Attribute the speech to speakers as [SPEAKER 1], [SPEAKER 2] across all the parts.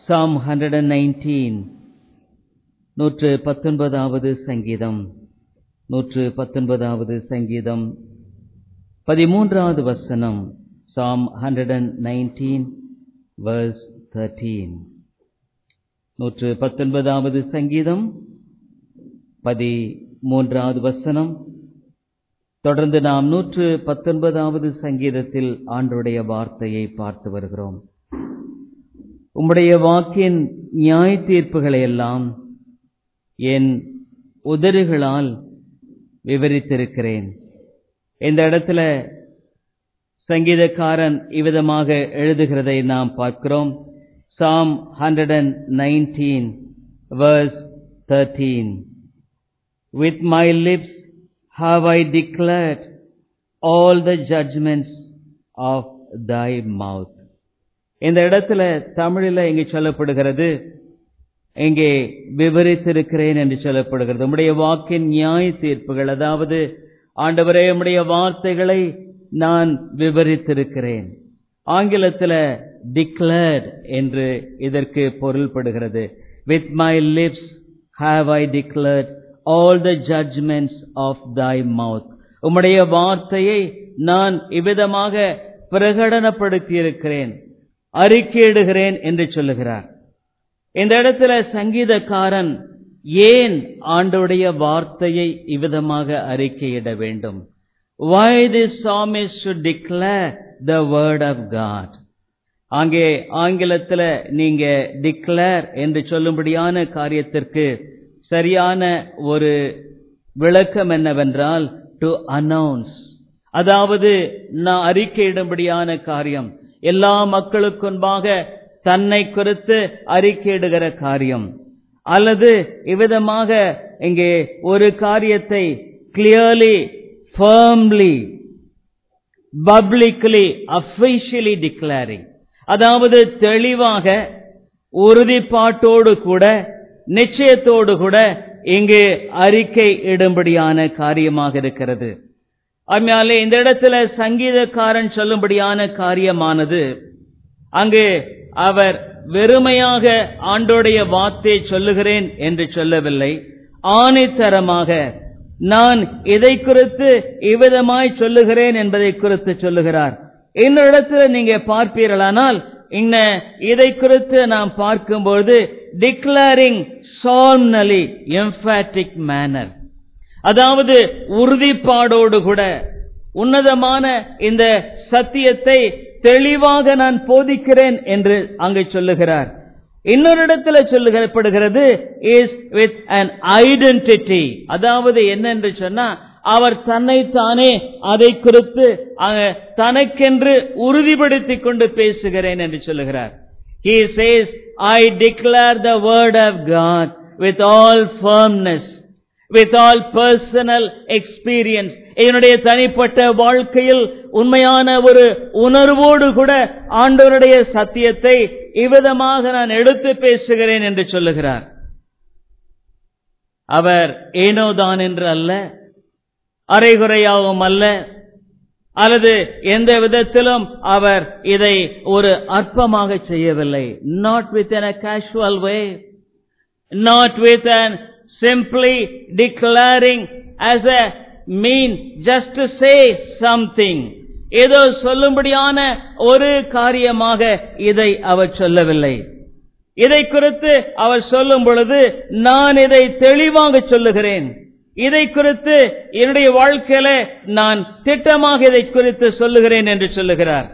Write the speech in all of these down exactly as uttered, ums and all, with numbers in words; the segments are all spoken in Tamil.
[SPEAKER 1] Psalm one nineteen, நூற்று பத்தொன்பதாவது சங்கீதம், நூற்று பத்தொன்பதாவது சங்கீதம், பதிமூன்றாவது வசனம். Psalm one nineteen, verse thirteen. நூற்று பத்தொன்பதாவது சங்கீதம், பதிமூன்றாவது வசனம். தொடர்ந்து நாம் நூற்று பத்தொன்பதாவது சங்கீதத்தில் ஆண்டவருடைய வார்த்தையை பார்த்து வருகிறோம். உம்முடைய வாக்கின் நியாய தீர்ப்புகளை எல்லாம் என் உதடுகளால் விவரித்திருக்கிறேன். இந்த இடத்துல சங்கீதக்காரன் இவ்விதமாக எழுதுகிறதை நாம் பார்க்கிறோம். Psalm one nineteen, verse thirteen. With my lips have I declared all the judgments of thy mouth. இந்த இடத்துல தமிழில் இங்கே சொல்லப்படுகிறது, இங்கே விவரித்திருக்கிறேன் என்று சொல்லப்படுகிறது. உம்முடைய வாக்கின் நியாய தீர்ப்புகள், அதாவது ஆண்டவரே உம்முடைய வார்த்தைகளை நான் விவரித்திருக்கிறேன். ஆங்கிலத்தில் declared என்று இதற்கு பொருள்படுகிறது. With my lips have I declared all the judgments of thy mouth. உம்முடைய வார்த்தையை நான் இவ்விதமாக பிரகடனப்படுத்தி இருக்கிறேன், அறிக்கையிடுகிறேன் என்று சொல்லுகிறார். இந்த இடத்துல சங்கீதக்காரன் ஏன் ஆண்டவருடைய வார்த்தையை இவ்விதமாக அறிக்கையிட வேண்டும்? Why this psalmist should declare the word of God? அங்கே ஆங்கிலத்தில் நீங்க declare என்று சொல்லும்படியான காரியத்திற்கு சரியான ஒரு விளக்கம் என்னவென்றால் to announce, அதாவது நான் அறிக்கையிடும்படியான காரியம், எல்லா மக்களுக்கு முன்பாக தன்னை குறித்து அறிக்கையிடுகிற காரியம், அல்லது இவ்விதமாக இங்கே ஒரு காரியத்தை clearly, firmly, publicly, officially declaring, அதாவது தெளிவாக உறுதிப்பாட்டோடு கூட நிச்சயத்தோடு கூட இங்கு அறிக்கை இடும்படியான காரியமாக இருக்கிறது. அதனாலே இந்த இடத்துல சங்கீதக்காரன் சொல்லும்படியான காரியமானது, அங்கு அவர் வெறுமையாக ஆண்டோடைய வார்த்தையை சொல்லுகிறேன் என்று சொல்லவில்லை, ஆணித்தரமாக நான் இதை குறித்து இவ்விதமாய் சொல்லுகிறேன் என்பதை குறித்து சொல்லுகிறார். இந்த இடத்துல நீங்க பார்ப்பீர்களானால் இன்ன இதை குறித்து நாம் பார்க்கும்போது declaring solemnly, emphatic manner, அதாவது உறுதிப்பாடோடு கூட உன்னதமான இந்த சத்தியத்தை தெளிவாக நான் போதிக்கிறேன் என்று அங்கு சொல்லுகிறார். இன்னொரு இடத்துல சொல்லப்படுகிறது is with an identity, அதாவது என்ன என்று சொன்னா அவர் தன்னைத்தானே அதை குறித்து தனக்கென்று உறுதிப்படுத்திக் கொண்டு பேசுகிறேன் என்று சொல்லுகிறார். He says, I declare the word of God with all firmness, with all personal experience. என்னுடைய தனிப்பட்ட வாழ்க்கையில் உண்மையான ஒரு உணர்வோடு கூட ஆண்டவருடைய சத்தியத்தை இவ்விதமாக நான் எடுத்து பேசுகிறேன் என்று சொல்லுகிறார். அவர் ஏனோதான் என்று அல்ல, அரைகுறையாகவும் அல்ல, அல்லது எந்த விதத்திலும் அவர் இதை ஒரு அற்பமாக செய்யவில்லை. Not within a casual way, not with an simply declaring as a mean just to say something, ஏதோ சொல்லும்படியான ஒரு காரியமாக இதை அவர் சொல்லவில்லை. இதை குறித்து அவர் சொல்லும் பொழுது நான் இதை தெளிவாக சொல்லுகிறேன், இதை குறித்து என்னுடைய வாழ்க்கையில நான் திட்டமாக இதை குறித்து சொல்லுகிறேன் என்று சொல்லுகிறார்.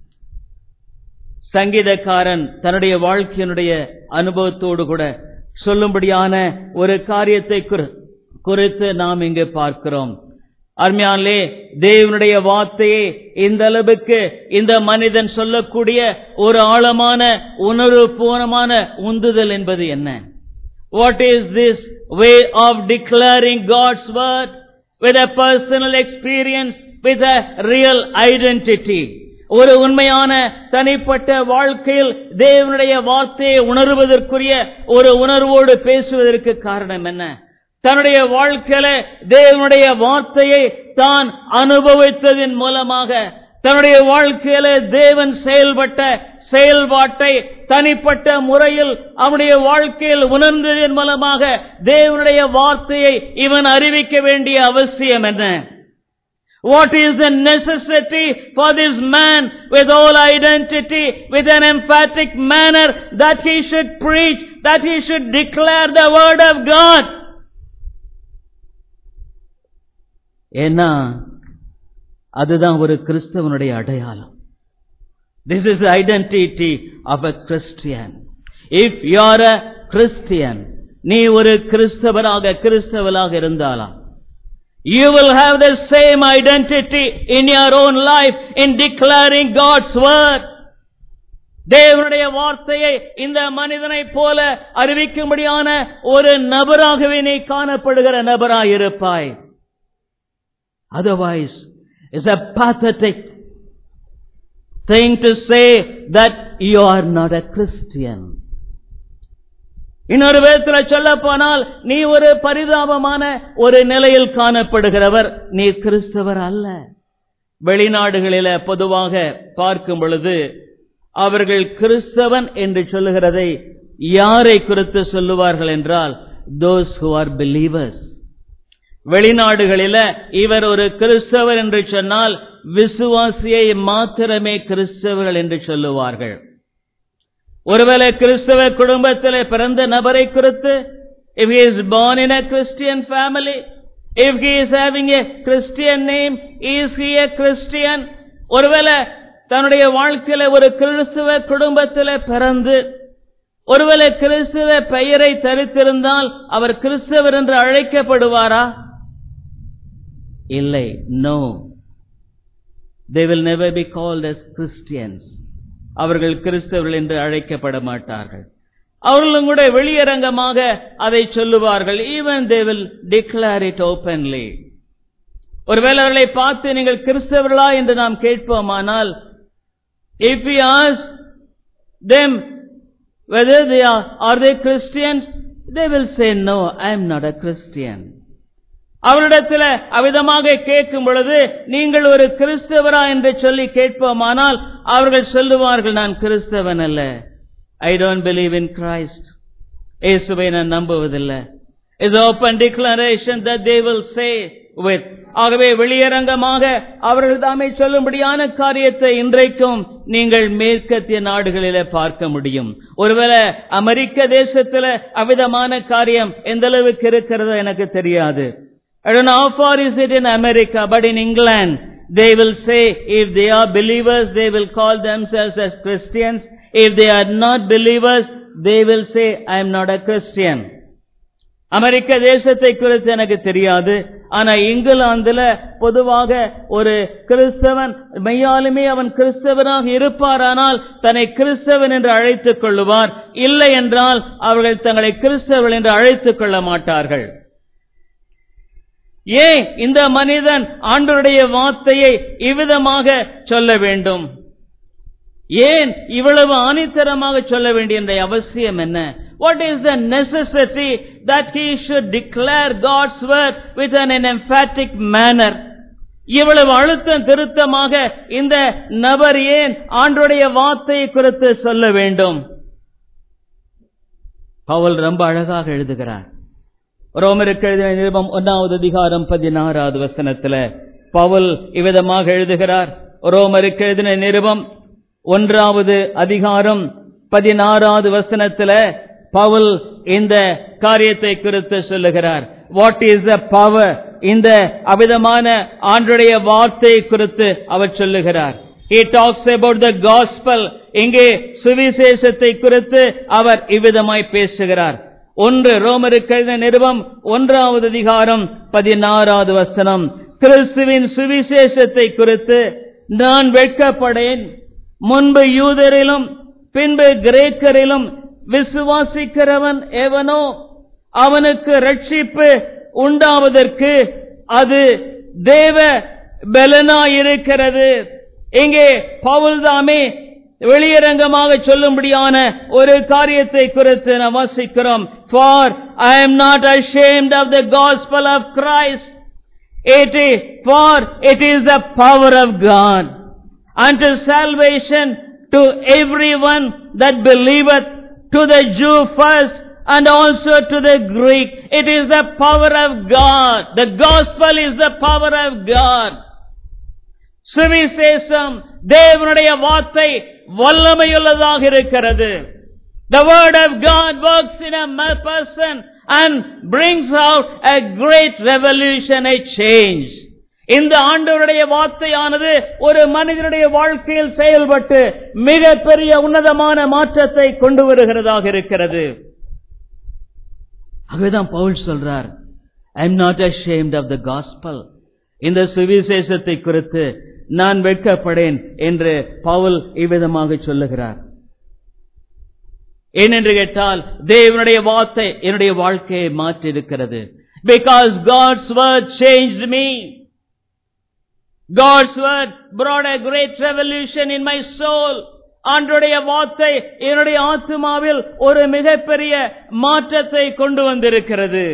[SPEAKER 1] சங்கீதக்காரன் தன்னுடைய வாழ்க்கையினுடைய அனுபவத்தோடு கூட சொல்லும்படியான ஒரு காரியத்தை குறித்து நாம் இங்கு பார்க்கிறோம். அருமையானே, தேவனுடைய வார்த்தையை இந்த அளவுக்கு இந்த மனிதன் சொல்லக்கூடிய ஒரு ஆழமான உணர்வுபூர்வமான உந்துதல் என்பது என்ன? What is this way of declaring God's word with a personal experience, with a real identity? ஒரு உண்மையான தனிப்பட்ட வாழ்க்கையில் தேவனுடைய வார்த்தையை உணர்வதற்குரிய ஒரு உணர்வோடு பேசுவதற்கு காரணம் என்ன? தன்னுடைய வாழ்க்கையில தேவனுடைய வார்த்தையை தான் அனுபவித்ததின் மூலமாக, தன்னுடைய வாழ்க்கையில தேவன் செயல்பட்ட செயல்பாட்டை தனிப்பட்ட முறையில் அவனுடைய வாழ்க்கையில் உணர்ந்ததன் மூலமாக தேவனுடைய வார்த்தையை இவன் அறிவிக்க வேண்டிய அவசியம் என்ன? What is the necessity for this man with all identity, with an emphatic manner, that he should preach, that he should declare the word of God? ஏன்னா அதுதான் ஒரு கிறிஸ்தவனுடைய அடையாளம். This is the identity of a Christian. If you are a Christian, நீ ஒரு கிறிஸ்தவராக கிறிஸ்தவளாக இருந்தாலா, you will have the same identity in your own life in declaring God's word. தேவனுடைய வார்த்தையை இந்த மனிதனை போல அறிவிக்கும்படியான ஒரு நபராகவே நீ காணப்படுகிற நபராய் இருப்பாய். Otherwise, it's a pathetic thing to say that you are not a Christian. இன்னொரு விதத்தில் சொல்ல போனால் நீ ஒரு பரிதாபமான ஒரு நிலையில் காணப்படுகிறவர், நீ கிறிஸ்தவர் அல்ல. வெளிநாடுகளில் பொதுவாக பார்க்கும் பொழுது அவர்கள் கிறிஸ்தவன் என்று சொல்லுகிறதை யாரை குறித்து சொல்லுவார்கள் என்றால், those who are believers. வெளிநாடுகளில் இவர் ஒரு கிறிஸ்தவர் என்று சொன்னால் விசுவாசியை மாத்திரமே கிறிஸ்தவர்கள் என்று சொல்லுவார்கள். ஒருவேளை கிறிஸ்தவ குடும்பத்திலே பிறந்த நபரை குறித்து, if he is born in a Christian family, if he is having a Christian name, is he a Christian? ஒருவேளை தன்னுடைய வாழ்க்கையில ஒரு கிறிஸ்தவ குடும்பத்திலே பிறந்து ஒருவேளை கிறிஸ்தவ பெயரை தரித்திருந்தால் அவர் கிறிஸ்தவர் என்று அழைக்கப்படுவாரா? இல்லை. No, they will never be called as Christians. அவர்கள் கிறிஸ்தவர்கள் என்று அழைக்கப்பட மாட்டார்கள். அவர்களும் கூட வெளியரங்கமாக அதை சொல்லுவார்கள். Even they will declare it openly. ஒருவேளை அவர்களை பார்த்து நீங்கள் கிறிஸ்தவர்களா என்று நாம் கேட்போமானால், if we ask them whether they are are they Christians, they will say no, I am not a Christian. அவரிடத்தில் அவிதமாக கேட்கும் பொழுது நீங்கள் ஒரு கிறிஸ்தவரா என்று சொல்லி கேட்போமானால் அவர்கள் சொல்லுவார்கள், நான் கிறிஸ்தவன் அல்ல. I don't believe in Christ. இயேசுவை நான் நம்புவதில்லை. Is open declaration that they will say with. ஆகவே வெளியரங்கமாக அவர்கள் தாமே சொல்லும்படியான காரியத்தை இன்றைக்கும் நீங்கள் மேற்கத்திய நாடுகளிலே பார்க்க முடியும். ஒருவேளை அமெரிக்க தேசத்தில் அவிதமான காரியம் எந்த அளவுக்கு இருக்கிறதோ எனக்கு தெரியாது. I don't know how far is it in America, but in England, they will say, if they are believers, they will call themselves as Christians. If they are not believers, they will say, I am not a Christian. அமெரிக்க தேசத்தை குறித்து எனக்கு தெரியாது. ஆனா இங்கிலாந்துல பொதுவாக ஒரு கிறிஸ்தவன் மெய்யாலுமே அவன் கிறிஸ்தவனாக இருப்பாரானால் தன்னை கிறிஸ்தவன் என்று அழைத்துக் கொள்ளுவார். இல்லை என்றால் அவர்கள் தங்களை கிறிஸ்தவர்கள் என்று அழைத்துக் கொள்ள மாட்டார்கள். ஏன் இந்த மனிதன் ஆண்டவருடைய வார்த்தையை இவ்விதமாக சொல்ல வேண்டும்? ஏன் இவ்வளவு ஆணித்தரமாக சொல்ல வேண்டிய அவசியம் என்ன? What is the necessity that he should declare God's word with an emphatic manner? இவ்வளவு அழுத்தம் திருத்தமாக இந்த நபர் ஏன் ஆண்டவருடைய வார்த்தையை குறித்து சொல்ல வேண்டும்? பவுல் ரொம்ப அழகாக எழுதுகிறார். ரோமருக்கு எழுதின நிருபம் ஒன்றாவது அதிகாரம் பதினாறாவது வசனத்தில் பவுல் இவ்விதமாக எழுதுகிறார். ரோமருக்கு எழுதின நிருபம் ஒன்றாவது அதிகாரம் பதினாறாவது வசனத்தில் பவுல் இந்த காரியத்தை குறித்து சொல்லுகிறார். What is the power? இந்த அவிதமான ஆண்டவருடைய வார்த்தை குறித்து அவர் சொல்லுகிறார். He talks about the gospel. இங்கே சுவிசேஷத்தை குறித்து அவர் இவ்விதமாய் பேசுகிறார். ஒன்று ரோமருக்கு எழுதின நிருபம் ஒன்றாவது அதிகாரம் பதினாறாவது வசனம், கிறிஸ்துவின் சுவிசேஷத்தை குறித்து நான் வெட்கப்படேன். முன்பு யூதரிலும் பின்பு கிரேக்கரிலும் விசுவாசிக்கிறவன் எவனோ அவனுக்கு ரட்சிப்பு உண்டாவதற்கு அது தேவ பலனாயிருக்கிறது. இங்கே பவுல் தாமே வெளியரங்கமாக சொல்லும்படியான ஒரு காரியத்தை குறித்து நாம் வாசிக்கிறோம். For I am not ashamed of the gospel of Christ. It is for it is the power of God unto salvation to everyone that believeth, to the Jew first, and also to the Greek. It is the power of God. The gospel is the power of God. சுவிசேஷம் தேவனுடைய வார்த்தை வல்லமையுள்ளதாக இருக்கிறது. The word of God works in a person and brings out a great revolution, a change. இந்த ஆண்டவருடைய வார்த்தையானது ஒரு மனிதனுடைய வாழ்க்கையில் செயல்பட்டு மிகப்பெரிய உன்னதமான மாற்றத்தை கொண்டு வருகிறதாக இருக்கிறது. அதுதான் பவுல் சொல்றார், I am not ashamed of the gospel. இந்த சுவிசேஷத்தை குறித்து நான் வெட்கப்படேன் என்று பவுல் இவ்விதமாக சொல்லுகிறார். ஏனென்று கேட்டால் தேவனுடைய வார்த்தை என்னுடைய வாழ்க்கையை மாற்றி இருக்கிறது. Because God's word changed me. God's word brought a great revolution in my soul. ஆண்டவருடைய வார்த்தை என்னுடைய ஆத்துமாவில் ஒரு மிகப்பெரிய மாற்றத்தை கொண்டு வந்திருக்கிறது.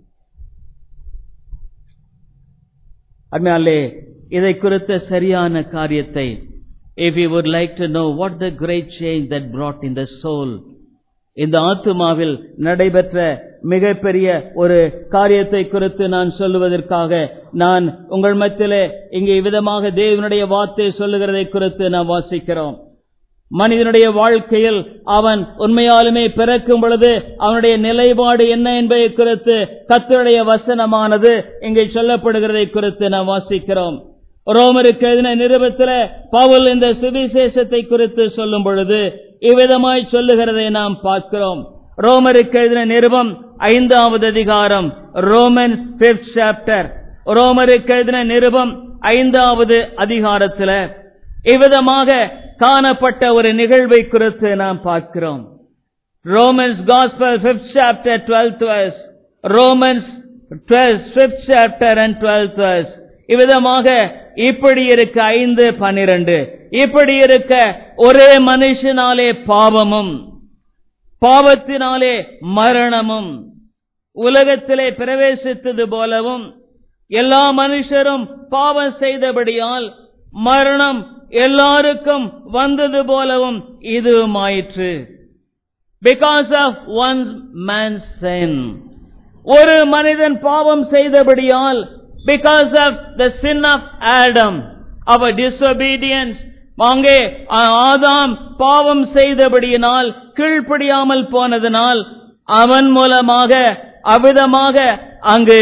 [SPEAKER 1] அன்பாலே, இதை குறித்த சரியான காரியத்தை, if you would like to know what the great change that brought in the soul, இந்த ஆத்துமாவில் நடைபெற்ற மிகப்பெரிய ஒரு காரியத்தை குறித்து நான் சொல்லுவதற்காக நான் உங்கள் மத்தியிலே இங்கே விதமாக தேவனுடைய வார்த்தை சொல்லுகிறதை குறித்து நாம் வாசிக்கிறோம். மனிதனுடைய வாழ்க்கையில் அவன் உண்மையாலுமே பிறக்கும் பொழுது அவனுடைய நிலைப்பாடு என்ன என்பதை குறித்து கர்த்தருடைய வசனமானது இங்கே சொல்லப்படுகிறதை குறித்து நாம் வாசிக்கிறோம். ரோமருக்கு எழுதின நிருபத்திலே பவுல் இந்த சுவிசேஷத்தை குறித்து சொல்லும் பொழுது இவ்விதமாய் சொல்லுகிறதை நாம் பார்க்கிறோம். ரோமருக்கு எழுதின நிருபம் ஐந்தாவது அதிகாரம், ரோமன்ஸ் பிப்த் சாப்டர். ரோமருக்கு எழுதின நிருபம் ஐந்தாவது அதிகாரத்தில் இவ்விதமாக காணப்பட்ட ஒரு நிகழ்வை குறித்து நாம் பார்க்கிறோம். Romans gospel fifth chapter twelfth verse. Romans fifth chapter and twelfth verse. இவ்விதமாக இப்படி இருக்க ஐந்து பனிரெண்டு இப்படி இருக்க ஒரே மனுஷனாலே பாவமும் பாவத்தினாலே மரணமும் உலகத்திலே பிரவேசித்தது போலவும் எல்லா மனுஷரும் பாவம் செய்தபடியால் மரணம் எல்லாருக்கும் வந்தது போலவும் இதுவுமாயிற்று. Because of one man's sin, ஒரு மனிதன் பாவம் செய்தபடியால், because of the sin of Adam, our disobedience, அங்கே ஆதாம் பாவம் செய்தபடியினால், கீழ்ப்படியாமல் போனதனால் அவன் மூலமாக அவ்விதமாக அங்கு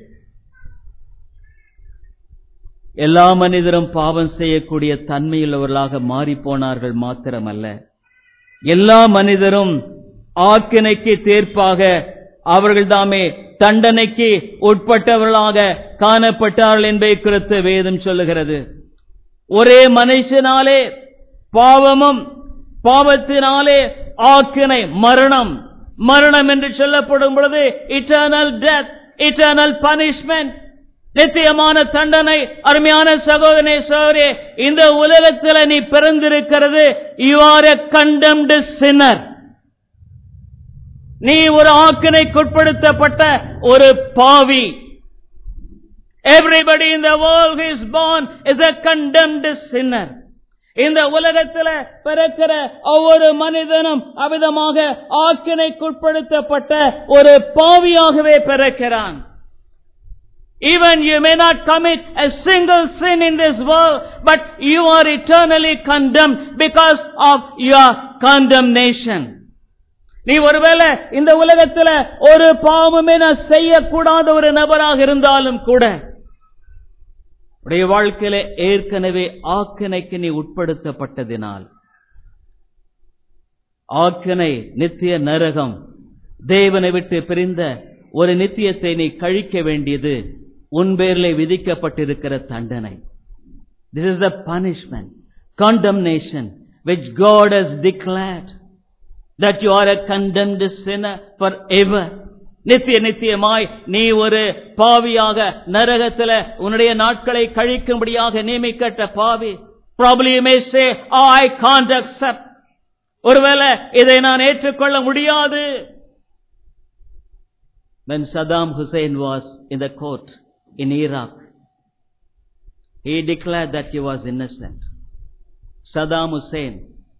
[SPEAKER 1] எல்லா மனிதரும் பாவம் செய்யக்கூடிய தன்மையுள்ளவர்களாக மாறி போனார்கள். மாத்திரமல்ல, எல்லா மனிதரும் ஆக்கினைக்கு தீர்ப்பாக அவர்கள் தாமே தண்டனைக்கு உட்பட்டவர்களாக காணப்பட்டார்கள் என்பதை குறித்து வேதம் சொல்லுகிறது. ஒரே மனுஷனாலே பாவமும் பாவத்தினாலே ஆக்கினை மரணம். மரணம் என்று சொல்லப்படும் பொழுது இட்டர்னல் டெத், இட்டர்னல் பனிஷ்மெண்ட், நித்தியமான தண்டனை. அருமையான சகோதரனே சகோதரியே, இந்த உலகத்தில் நீ பிறந்திருக்கிறது, you are a condemned sinner. நீ ஒரு ஆக்கினைக்குட்படுத்தப்பட்ட ஒரு பாவி. Everybody in the world who is born is a condemned sinner. இந்த உலகத்தில் பிறக்கிற ஒவ்வொரு மனிதனும் அவ்விதமாக ஆக்கினைக்குட்படுத்தப்பட்ட ஒரு பாவியாகவே பிறக்கிறான். Even you may not commit a single sin in this world, but you are eternally condemned because of your condemnation. நீ ஒருவேளை இந்த உலகத்தில் ஒரு பாவமே நான் செய்யக்கூடாத ஒரு நபராக இருந்தாலும் கூட, உடைய வாழ்க்கையில ஏற்கனவே ஆக்கினைக்கு நீ உட்படுத்தப்பட்டதினால், ஆக்கினை நித்திய நரகம், தேவனை விட்டு பிரிந்த ஒரு நித்தியத்தை நீ கழிக்க வேண்டியது உன் பேரிலே விதிக்கப்பட்டிருக்கிற தண்டனை. This is the punishment, condemnation which God has declared, that you are a condemned sinner forever. நித்திய நித்தியமாய் நீ ஒரு பாவியாக நரகத்தில் உன்னுடைய நாட்களை கழிக்கும்படியாக நியமிக்கப்பட்ட பாவி. Probably you may say, oh, I can't accept. ஒருவேளை இதை நான் ஏற்றுக்கொள்ள முடியாது. When Saddam Hussein was in the court in Iraq, he declared that he was innocent. Saddam Hussein,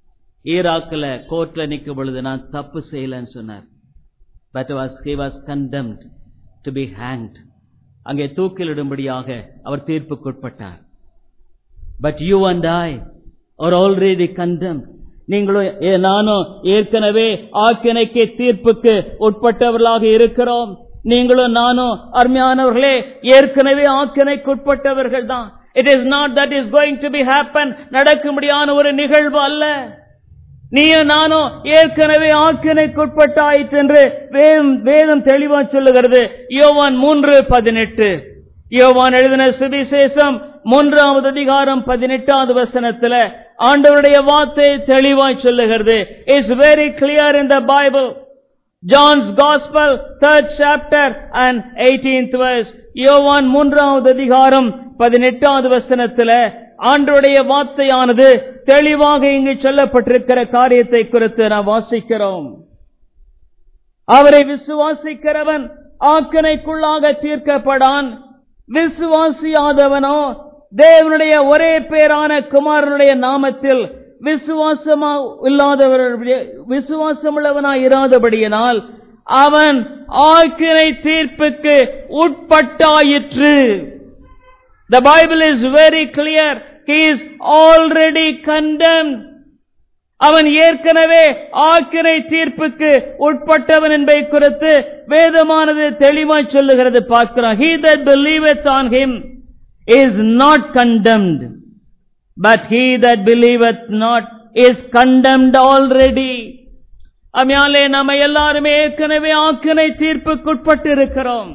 [SPEAKER 1] ஈராக்ல கோர்ட்ல நிக்கும் பொழுது நான் தப்பு செய்யலன்னு சொன்னார். But was, he was condemned to be hanged. அங்கே தூக்கிலிடும்படியாக அவர் தீர்ப்புக்குட்பட்டார். But you and I are already condemned. நீங்களும் நானும் ஏற்கனவே ஆக்கினைக்கு தீர்ப்புக்கு உட்பட்டவர்களாக இருக்கிறோம். நீங்களும் நானும் அருமையானவர்களே ஏற்கனவே ஆக்கினைக்குட்பட்டவர்கள் தான். It is not that is going to be happen. நடக்கும்படியான ஒரு நிகழ்வு அல்ல. நீயும் நானும் ஏற்கனவே ஆக்கினைக்குட்பட்டாயிற்று என்று வேதம் தெளிவா சொல்லுகிறது. யோவான் மூன்று பதினெட்டு. யோவான் எழுதின சுவிசேஷம் மூன்றாவது அதிகாரம் பதினெட்டாவது வசனத்துல ஆண்டவருடைய வார்த்தை தெளிவாய் சொல்லுகிறது. It's very clear in the Bible. John's Gospel, third chapter and eighteenth verse. யோவான் மூன்றாவது அதிகாரம் பதினெட்டாவது வசனத்துல ஆண்டவருடைய வார்த்தையானது தெளிவாக இங்கு சொல்லப்பட்டிருக்கிற காரியத்தை குறித்து நாம் வாசிக்கிறோம். அவரை விசுவாசிக்கிறவன் ஆக்கினைக்குள்ளாக தீர்க்கப்படான். விசுவாசியாதவனோ தேவனுடைய ஒரே பேரான குமாரனுடைய நாமத்தில் விசுவாசமா இல்லாதவர் விசுவாசமுள்ளவனாய் இராதபடியினால் அவன் ஆக்கினை தீர்ப்புக்கு உட்பட்டாயிற்று. The Bible is very clear. He is already condemned. அவன் ஏற்கனவே ஆக்கினை தீர்ப்புக்கு உட்பட்டவன் என்பதை குறித்து வேதமானது தெளிவாய் சொல்லுகிறது பார்க்கிறோம். He that believeth on him is not condemned, but he that believeth not is condemned already. அம்மையாலே நம்ம எல்லாருமே ஏற்கனவே ஆக்கினை தீர்ப்புக்கு உட்பட்டு இருக்கிறோம்.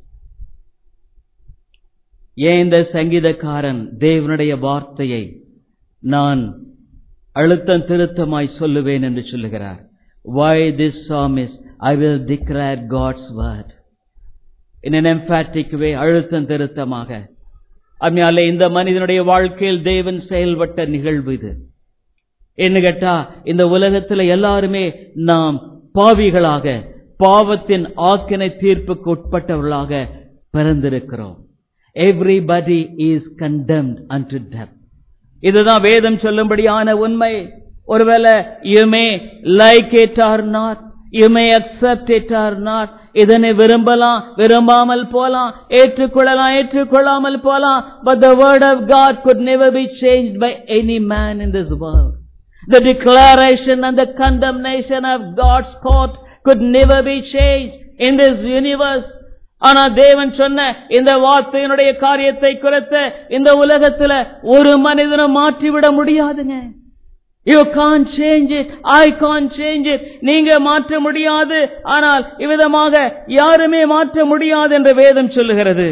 [SPEAKER 1] ஏன் இந்த சங்கீதக்காரன் தேவனுடைய வார்த்தையை நான் அழுத்தம் திருத்தமாய் சொல்லுவேன் என்று சொல்லுகிறார்? Why this psalmist? I will declare God's word in an emphatic way. அழுத்தம் திருத்தமாக. அம்மையாலே இந்த மனிதனுடைய வாழ்க்கையில் தேவன் செயல்பட்ட நிகழ்வு இது. என்ன கேட்டா, இந்த உலகத்தில் எல்லாருமே நாம் பாவிகளாக பாவத்தின் ஆக்கினை தீர்ப்புக்கு உட்பட்டவர்களாக பிறந்திருக்கிறோம். Everybody is condemned unto death. இதுதான் வேதம் சொல்லும்படியான உண்மை. ஒருவேளை you may like it or not, you may accept it or not, இதனை விரும்பலாம், விரும்பாமல் போலாம், ஏற்றுக்கொள்ளலாம், ஏற்றுக்கொள்ளாமல் போலாம். But the word of God could never be changed by any man in this world. The declaration and the condemnation of God's court could never be changed in this universe. ஆனா தேவன் சொன்ன இந்த வார்த்தையினுடைய காரியத்தை குறித்து இந்த உலகத்துல ஒரு மனிதனும் மாற்றிவிட முடியாதுங்க. You can't change it. I can't change it. நீங்க மாற்ற முடியாது. ஆனால் இவ்விதமாக யாருமே மாற்ற முடியாது என்று வேதம் சொல்லுகிறது.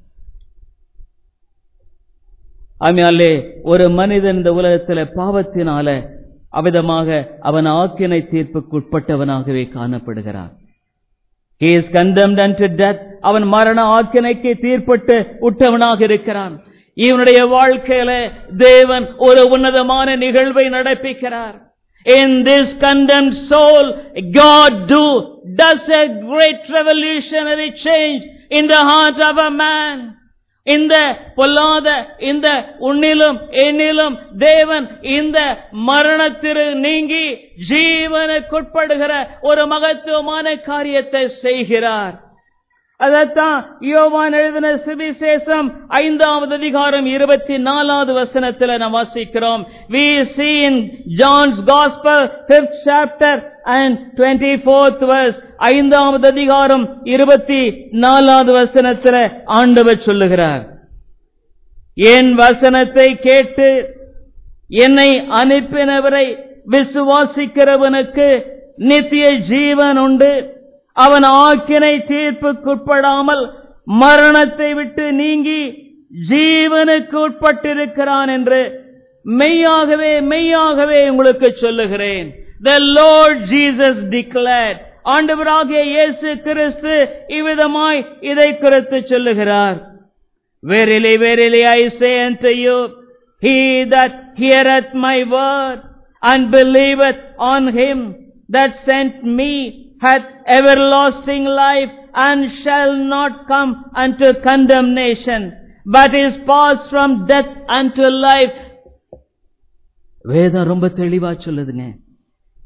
[SPEAKER 1] ஆமையாலே ஒரு மனிதன் இந்த உலகத்துல பாவத்தினால அவ்விதமாக அவன் ஆக்கினை தீர்ப்புக்கு உட்பட்டவனாகவே காணப்படுகிறான். He is condemned unto death. அவன் மரண ஆக்கினைக்கு தீர்ப்பட்டு உட்டவனாக இருக்கிறான். இவனுடைய வாழ்க்கையில தேவன் ஒரு உன்னதமான நிகழ்வை நடப்பிக்கிறார். In this condemned soul, God do does a great revolutionary change in the heart of a man. இந்த பொல்லாத இந்த உன்னிலும் என்னிலும் தேவன் இந்த மரணத்திற்கு நீங்கி ஜீவனுக்குட்படுகிற ஒரு மகத்துவமான காரியத்தை செய்கிறார். அதத்தான் யோவான் எழுதின சுவிசேஷம் ஐந்தாவது அதிகாரம் இருபத்தி நாலாவது வசனத்தில் நாம் வாசிக்கிறோம். We see in John's Gospel fifth chapter and twenty-fourth verse. ஐந்தாவது அதிகாரம் இருபத்தி நாலாவது வசனத்தில் ஆண்டவர் சொல்லுகிறார், என் வசனத்தை கேட்டு என்னை அனுப்பினவரை விசுவாசிக்கிறவனுக்கு நித்திய ஜீவன் உண்டு. அவன் ஆக்கினை தீர்ப்புக்குட்படாமல் மரணத்தை விட்டு நீங்கி ஜீவனுக்கு உட்பட்டிருக்கிறான் என்று மெய்யாகவே மெய்யாகவே உங்களுக்கு சொல்லுகிறேன். The Lord Jesus declared. ஆண்டவராகிய இயேசு கிறிஸ்து இவ்விதமாய் இதை குறித்து சொல்லுகிறார். Verily, verily, I say unto you, he that heareth my word and believeth on him that sent me hath everlasting life and shall not come unto condemnation, but is passed from death unto life. வேதம் ரொம்ப தெளிவா சொல்லுதுங்க.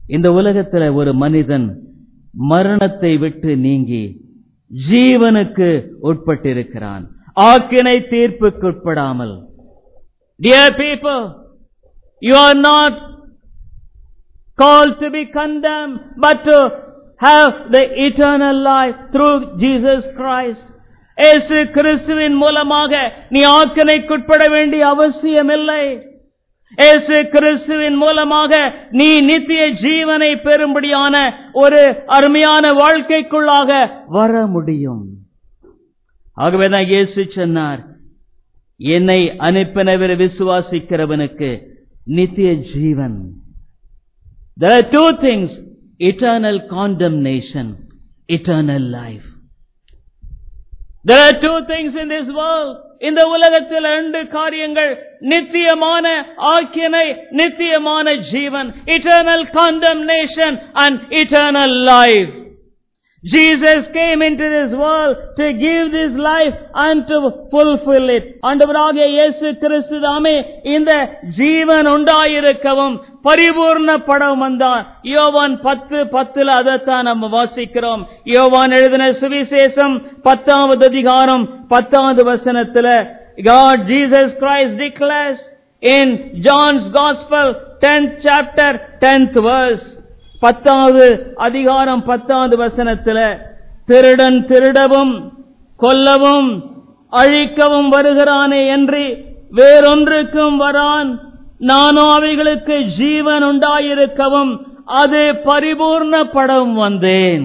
[SPEAKER 1] இந்த உலகத்தில் ஒரு மனிதன் மரணத்தை விட்டு நீங்கி ஜீவனுக்கு உட்பட்டிருக்கிறான், ஆக்கினை தீர்ப்புக்கு உட்படாமல். Dear people, you are not called to be condemned, but to have the eternal life through Jesus Christ. இயேசு கிறிஸ்துவின் மூலமாக நீ ஆக்கினைக்குட்பட வேண்டிய அவசியமில்லை. இயேசு கிறிஸ்துவின் மூலமாக நீ நித்திய ஜீவனை பெறும்படியான ஒரு அருமையான வாழ்க்கைக்குள்ளாக வர முடியும். ஆகவேதான் இயேசு சொன்னார், என்னை அனுப்பினவர் விசுவாசிக்கிறவனுக்கு நித்திய ஜீவன். There are two things, eternal condemnation, eternal life. There are two things in this world. இந்த உலகத்தில் இரண்டு காரியங்கள், நித்தியமான ஆக்கினை, நித்தியமான ஜீவன். Eternal condemnation and eternal life. Jesus came into this world to give this life and to fulfill it. ஆண்டவராகிய இயேசு கிறிஸ்து தாமே இந்த ஜீவன் உண்டாயிருக்கவும் பரிபூர்ணப்படவும் வந்தார். யோவான் பத்து பத்துல அதைத்தான் நம்ம வாசிக்கிறோம். யோவான் எழுதின சுவிசேஷம் பத்தாவது அதிகாரம் பத்தாவது வசனத்துல God Jesus Christ declares in John's Gospel tenth chapter tenth verse, பத்தாவது அதிகாரம் பத்தாவது வசனத்துல, திருடன் திருடவும் கொல்லவும் அழிக்கவும் வருகிறானே என்று வேறொன்றுக்கும் வரான், நானோ அவைகளுக்கு ஜீவன் உண்டாயிருக்கவும் அது பரிபூர்ணப்படவும் வந்தேன்.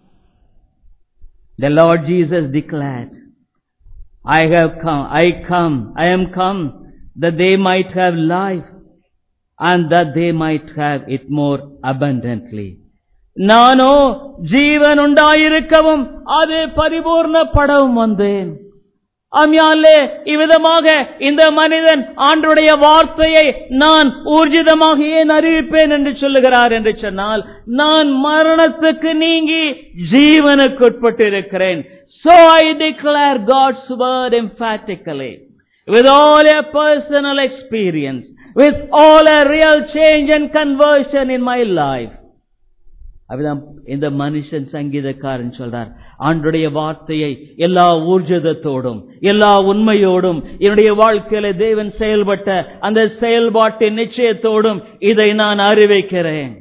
[SPEAKER 1] The Lord Jesus declared, I have come, I come, I am come that they might have life and that they might have it more abundantly. நானோ ஜீவன் உண்டாயிருக்கவும் அது பரிபூர்ணப்படவும் வந்தேன். ஆமையாலே இவ்விதமாக இந்த மனிதன் ஆண்டவருடைய வார்த்தையை நான் ஊர்ஜிதமாக ஏன் அறிவிப்பேன் என்று சொல்லுகிறார் என்று சொன்னால், நான் மரணத்துக்கு நீங்கி ஜீவனுக்கு உட்பட்டு இருக்கிறேன். So I declare God's word emphatically, with all a personal experience, with all a real change and conversion in my life. அப்படிதான் இந்த மனுஷன் சங்கீதக்காரன் சொல்றார், ஆண்டவருடைய வார்த்தையை எல்லா ஊர்ஜிதத்தோடும் எல்லா உண்மையோடும் என்னுடைய வாழ்க்கையில தேவன் செயல்பட்ட அந்த செயல்பாட்டின் நிச்சயத்தோடும் இதை நான் அறிவிக்கிறேன்.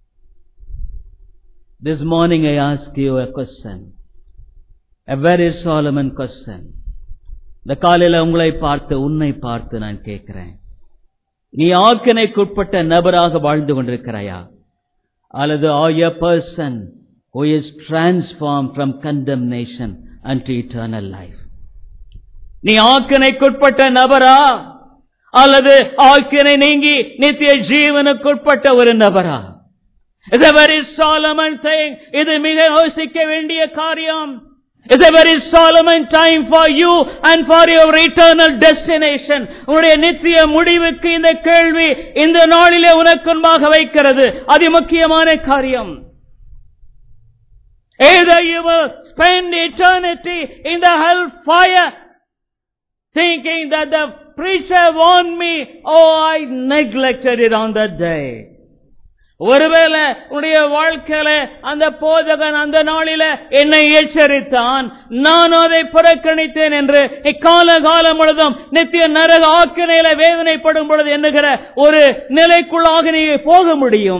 [SPEAKER 1] This morning I ask you a question, a very solemn question. இந்த காலையில உங்களை பார்த்து உன்னை பார்த்து நான் கேட்கிறேன், நீ ஆக்கினைக்குட்பட்ட நபராக வாழ்ந்து கொண்டிருக்கிறாயா, அல்லது are you a person who is transformed from condemnation unto eternal life? நீ ஆக்கினைக்குட்பட்ட நபரா, அல்லது ஆக்கினை நீங்கி நித்திய ஜீவனுக்குட்பட்ட ஒரு நபரா? It's a very solemn thing. இது மிக யோசிக்க வேண்டிய காரியம். It's a very solemn time for you and for your eternal destination. உன்னுடைய நித்திய முடிவுக்கு இந்த கேள்வி இந்த நாளிலே உனக்கு முன்பாக வைக்கிறது. அதிமுக்கியமான காரியம். Either you will spend eternity in the hell fire thinking that the preacher warned me, oh I neglected it on that day. ஒருவேளை உன்னுடைய வாழ்க்கையில அந்த போதகன் அந்த நாளில என்னை எச்சரித்தான், நான் அதை புறக்கணித்தேன் என்று இக்கால காலம் முழுதும் நித்திய நரக ஆக்கினையில வேதனைப்படும் பொழுது என்கிற ஒரு நிலைக்குள்ளாக நீ போக முடியும்.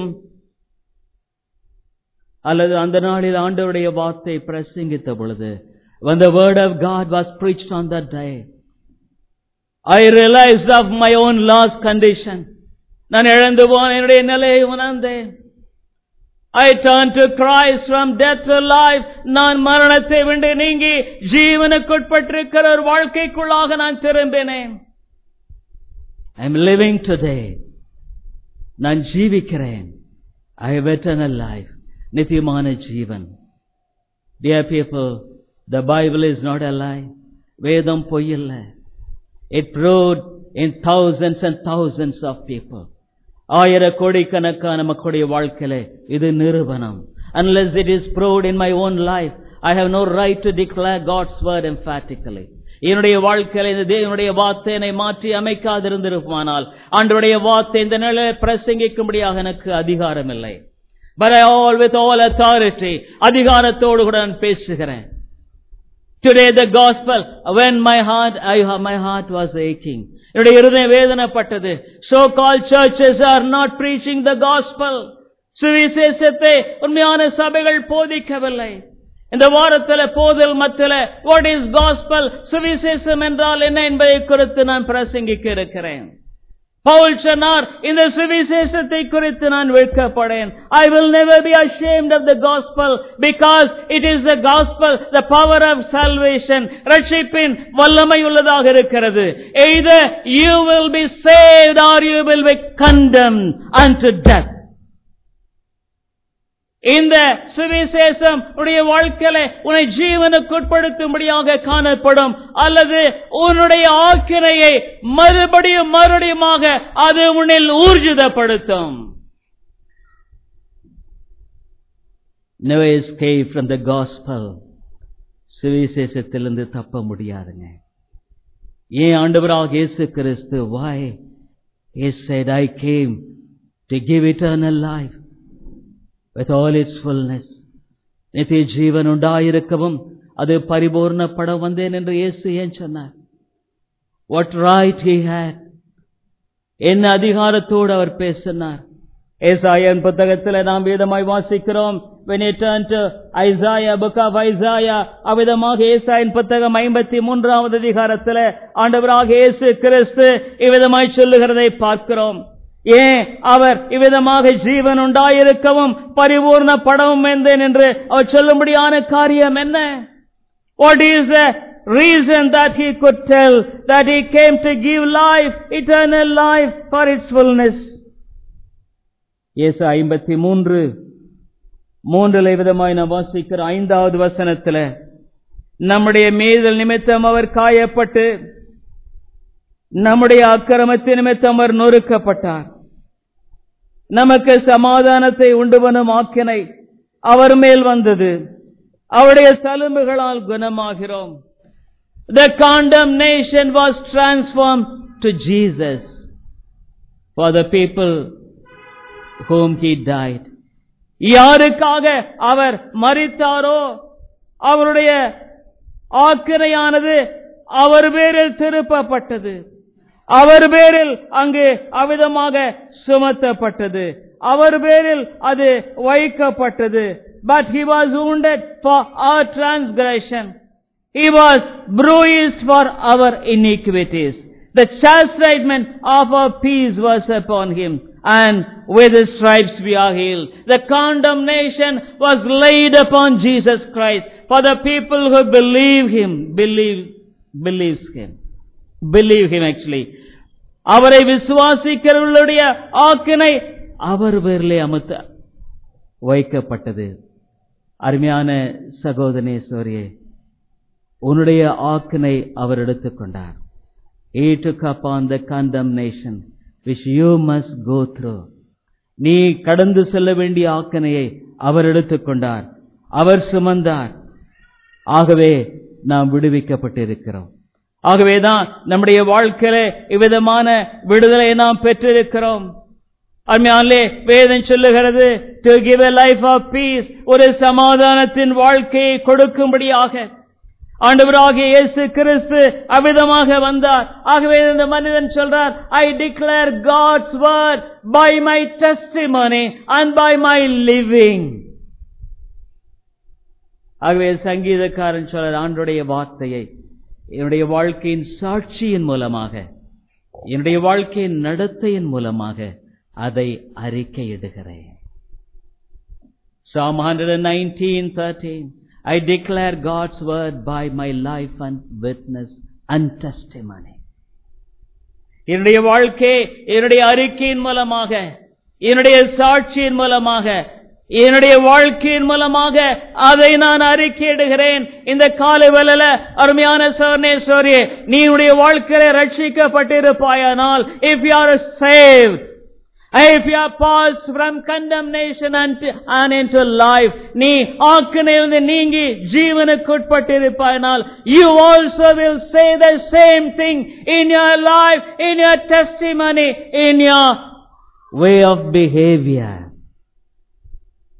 [SPEAKER 1] அல்லது அந்த நாளில் ஆண்டவருடைய வார்த்தை பிரசங்கித்த பொழுது, when the word of God was preached on that day, I realized of my own lost condition. நான் இழந்து போன என்னுடைய நிலையை உணர்ந்தேன். I turned to Christ from death to life. நான் மரணத்தை விட்டு நீங்கி ஜீவனுக்குட்பட்டிருக்கிற ஒரு வாழ்க்கைக்குள்ளாக நான் திரும்பினேன். I am living today. நான் ஜீவிக்கிறேன். I have eternal life. நித்தியமான ஜீவன். Dear people, the Bible is not a lie. வேதம் பொய்யில்ல. It proved in thousands and thousands of people. ஆயிர கோடிக்கணக்கான மக்களுடைய வாழ்க்கையில இது நிரூபணம். Unless it is proved in my own life, I have no right to declare God's word emphatically. என்னுடைய வாழ்க்கையில இந்த தேவனுடைய வார்த்தையை மாற்றி அமைக்காதிருந்திருக்குமானால் ஆண்டவருடைய வார்த்தை இந்த நிலையை பிரசங்கிக்கும்படியாக எனக்கு அதிகாரம் இல்லை. But I all with all authority, அதிகாரத்தோடு கூட நான் பேசுகிறேன். Today the gospel, when my heart, I, my heart was aching. என்னுடைய இருதயம் வேதனைப்பட்டது. So called churches are not preaching the gospel. சுவிசேஷத்தை உண்மையான சபைகள் போதிக்கவில்லை. இந்த வாரத்தில் போதல் மத்தியில் what is gospel, சுவிசேஷம் என்றால் என்ன என்பதை குறித்து நான் பிரசங்கிக்க இருக்கிறேன். பவுல் சொன்னார், இந்த சுவிசேஷத்தை குறித்து நான் வெட்கப்படேன். I will never be ashamed of the gospel because it is the gospel, the power of salvation. ரட்சிப்பின் வல்லமை உள்ளதாக இருக்கிறது. Either you will be saved or you will be condemned unto death. இந்த சுவிசேஷம் உன்னுடைய வாழ்க்கையில உன்னை ஜீவனுக்கு உட்படுத்தும்படியாக காணப்படும், அல்லது உன்னுடைய ஆக்கினையை மறுபடியும் மறுபடியுமாக அது உன்னில் ஊர்ஜிதப்படுத்தும். No escape from the gospel. சுவிசேஷத்திலிருந்து தப்ப முடியாதுங்க. ஏன் ஆண்டவராகிய இயேசு கிறிஸ்து, why he said I came to give eternal life with all its fullness. நித்திய ஜீவன் உண்டாயிருக்கவும் அது பரிபூர்ணப்பட வந்தேன் என்று இயேசு ஏன் சொன்னார்? What right he had? என்ன அதிகாரத்தோடு அவர் பேசினார்? ஏசாயாவின் புத்தகத்தில் நாம் வேதமாய் வாசிக்கிறோம். When you turn to Isaiah, book of Isaiah, அவ்விதமாக ஏசாயாவின் புத்தகம் ஐம்பத்தி மூன்றாவது அதிகாரத்தில் ஆண்டவராகிய இயேசு கிறிஸ்து இவ்விதமாய் சொல்லுகிறதை பார்க்கிறோம். ஏன் அவர் இவ்விதமாக ஜீவன் உண்டாயிருக்கவும் பரிபூர்ணப்படவும் வந்தேன் என்று அவர் சொல்லும்படியான காரியம் என்ன? What is the reason that he could tell that he came to give life, eternal life for its fullness? ஏசாயா ஐம்பத்தி மூன்று மூன்றில் விதமாய் நாம் வாசிக்கிற ஐந்தாவது வசனத்தில், நம்முடைய மீறுதல் நிமித்தம் அவர் காயப்பட்டு நம்முடைய அக்கிரமத்தின் நிமித்தம் அவர் நொறுக்கப்பட்டார், நமக்கு சமாதானத்தை உண்டுவனும் ஆக்கினை அவர் மேல் வந்தது, அவருடைய தழும்புகளால் குணமாகிறோம். The condemnation was transformed to Jesus for the people whom he died. யாருக்காக அவர் மரித்தாரோ அவருடைய ஆக்கினையானது அவர் பேரில் திருப்பப்பட்டது, அவர் பேரில் அங்கு அவிதமாக சுமத்தப்பட்டது, அவர் பேரில் அது வைக்கப்பட்டது. But he was wounded for our transgression, he was bruised for our iniquities. The chastisement of our peace was upon him, and with his stripes we are healed. The condemnation was laid upon Jesus Christ for the people who believe him, believe, believes him. Believe him actually. அவரை விசுவாசிக்கிறவர்களுடைய ஆக்கினை அவர் பேரிலே அமர்த்த வைக்கப்பட்டது. அருமையான சகோதரனே சோரியே, உன்னுடைய ஆக்கினை அவர் எடுத்துக்கொண்டார். He took upon the condemnation which you must go through. நீ கடந்து செல்ல வேண்டிய ஆக்கினையை அவர் எடுத்துக்கொண்டார், அவர் சுமந்தார். ஆகவே நாம் விடுவிக்கப்பட்டிருக்கிறோம். ஆகவேதான் நம்முடைய வாழ்க்கையிலே இவ்விதமான விடுதலை நாம் பெற்றிருக்கிறோம். அருமையானே, வேதம் சொல்லுகிறது to give a life of peace, ஒரு சமாதானத்தின் வாழ்க்கையை கொடுக்கும்படியாக ஆண்டவராகிய இயேசு கிறிஸ்து அவ்விதமாக வந்தார். ஆகவே இந்த மனிதன் சொல்றார், I declare God's word by my testimony and by my living. ஆகவே சங்கீதக்காரன் சொல்றார், ஆண்டவருடைய வார்த்தையை என்னுடைய வாழ்க்கையின் சாட்சியின் மூலமாக, என்னுடைய வாழ்க்கையின் நடத்தையின் மூலமாக அதை அறிக்கையிடுகிறேன். Psalm one nineteen thirteen, I declare God's word by my life and witness and testimony. என்னுடைய வாழ்க்கை என்னுடைய அறிக்கையின் மூலமாக, என்னுடைய சாட்சியின் மூலமாக, என்னுடைய வாழ்க்கையின் மூலமாக அதை நான் அறிக்கையிடுகிறேன். இந்த காலை வேளையில அருமையான சகோதரனே, நீ உடைய வாழ்க்கையில ரட்சிக்கப்பட்டிருப்பாயானால், if you are saved, if you are passed from condemnation and into life, நீ ஆக்கினையிலிருந்து நீங்கி ஜீவனுக்கு உட்பட்டிருப்பாயானால், you also will say the same thing in your life, in your testimony, in your way of behavior.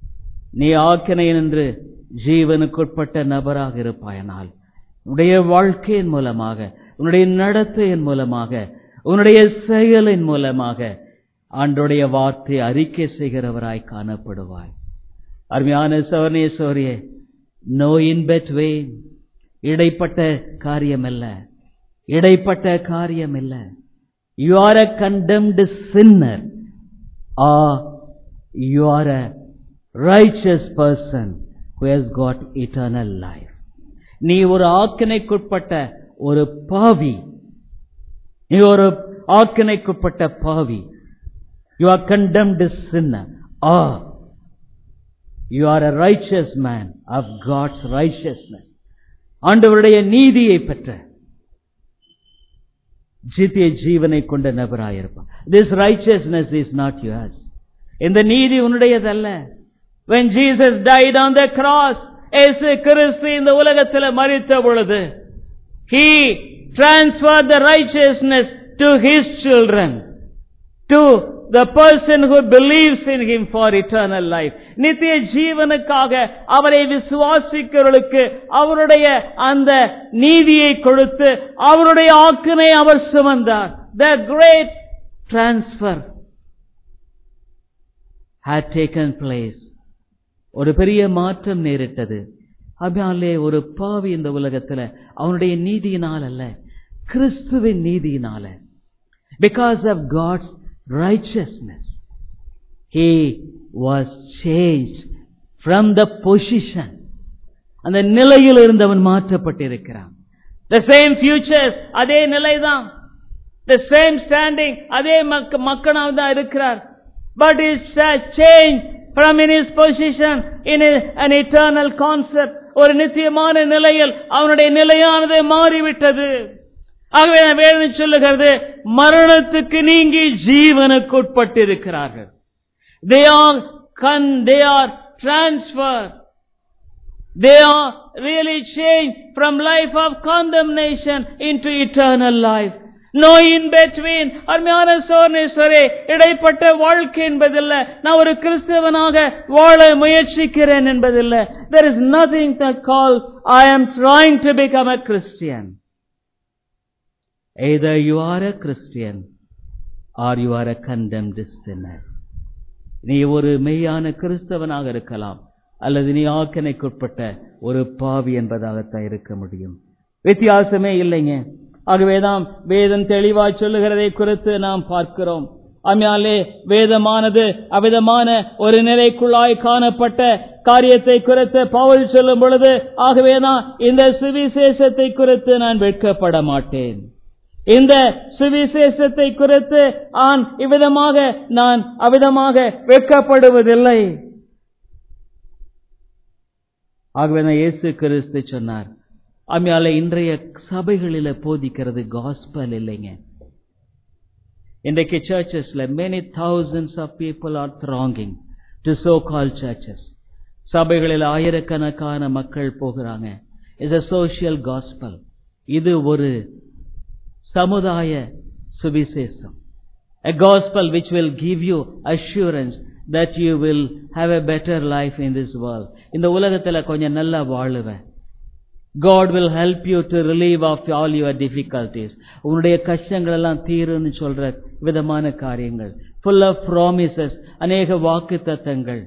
[SPEAKER 1] நீ ஆக்கினை நின்று ஜீவனுக்குட்பட்ட நபராக இருப்பாயனால் உன்னுடைய வாழ்க்கையின் மூலமாக, உன்னுடைய நடத்தையின் மூலமாக, உன்னுடைய செயலின் மூலமாக ஆண்டவருடைய வார்த்தை அறிக்கை செய்கிறவராய் காணப்படுவாய். அருமையான சகோதரனே சகோதரியே, நோ இன் பிட்வீன், இடைப்பட்ட காரியம் அல்ல, இடைப்பட்ட காரியம் இல்ல. You are a condemned sinner or you are a righteous person who has got eternal life. நீ ஒரு ஆக்கினைக்குட்பட்ட ஒரு பாவி, நீ ஒரு ஆக்கினைக்குட்பட்ட பாவி. You are condemned sinner or you are a righteous man of God's righteousness. ஆண்டவருடைய நீதியை பெற்ற ஜீத்திய ஜீவனை கொண்ட நபராயிருப்பான். This righteousness is not yours. இந்த நீதி உன்னுடையதல்ல. When Jesus died on the cross, இயேசு கிறிஸ்து இந்த உலகத்தில் மரித்த பொழுது, He transferred the righteousness to His children, to the person who believes in Him for eternal life. நித்திய ஜீவனுக்காக அவரை விசுவாசிக்கிறவர்களுக்கு அவருடைய அந்த நீதியை கொடுத்து அவருடைய ஆக்கினை அவர் சுமந்தார். The great transfer had taken place. ஒரு பெரிய மாற்றம் நேரிட்டது. அதனாலே ஒரு பாவி இந்த உலகத்தில் அவனுடைய நீதியினால் அல்ல, கிறிஸ்துவின் நீதியினால, because of God's righteousness, he was changed from the position. அந்த நிலையில் இருந்தவன் மாற்றப்பட்டிருக்கிறான். The same futures, அதே நிலைதான். The same standing, அதே மக்கனாக தான் இருக்கிறார். But he has changed from in his position in a, an eternal concept. ஒரு நித்தியமான நிலையில் அவனுடைய நிலையானது மாறிவிட்டது. ஆகவே வேதம் சொல்லுகிறது, மரணத்துக்கு நீங்கி ஜீவனுக்கு உட்பட்டிருக்கிறார்கள். They are con, they are transferred. They are really changed from life of condemnation into eternal life. No in between. அருமையான சோர்ணேஸ்வரே, இடைப்பட்ட வாழ்க்கை என்பதில்ல. நான் ஒரு கிறிஸ்தவனாக வாழ முயற்சிக்கிறேன் என்பதில்ல. There is nothing that calls I am trying to become a Christian. Either you are a Christian or you are a condemned sinner. நீ ஒரு மெய்யான கிறிஸ்தவனாக இருக்கலாம், அல்லது நீ ஆக்கினைக்குட்பட்ட ஒரு பாவி என்பதாகத்தான் இருக்க முடியும். வித்தியாசமே இல்லைங்க. ஆகவேதான் வேதம் தெளிவாய் சொல்லுகிறதை குறித்து நாம் பார்க்கிறோம். ஆமையாலே வேதமானது அவிதமான ஒரு நிலைக்குள்ளாய் காணப்பட்ட காரியத்தை குறித்து பவுல் சொல்லும் பொழுது, ஆகவேதான் இந்த சுவிசேஷத்தை குறித்து நான் வெட்கப்பட மாட்டேன், இந்த சுவிசேஷத்தை குறித்து ஆன் இவ்விதமாக நான் அவிதமாக வெட்கப்படுவதில்லை. ஆகவே இயேசு கிறிஸ்து சொன்னார். ஆமையால இன்றைய சபைகளில போதிக்கிறது காஸ்பல் இல்லைங்க. இன்றைக்கு சர்ச்சஸ்ல many thousands of people are thronging to so called churches. சபைகளில் ஆயிரக்கணக்கான மக்கள் போகிறாங்க. It's a social gospel. இது ஒரு சமுதாய சுவிசேஷம். A gospel which will give you assurance that you will have a better life in this world. இந்த உலகத்துல கொஞ்சம் நல்லா வாழுவேன். God will help you to relieve of all your difficulties. உன்னுடைய கஷ்டங்கள் எல்லாம் தீரும்னு சொல்ற விதமான காரியங்கள். Full of promises, அநேக வாக்குத்தத்தங்கள்.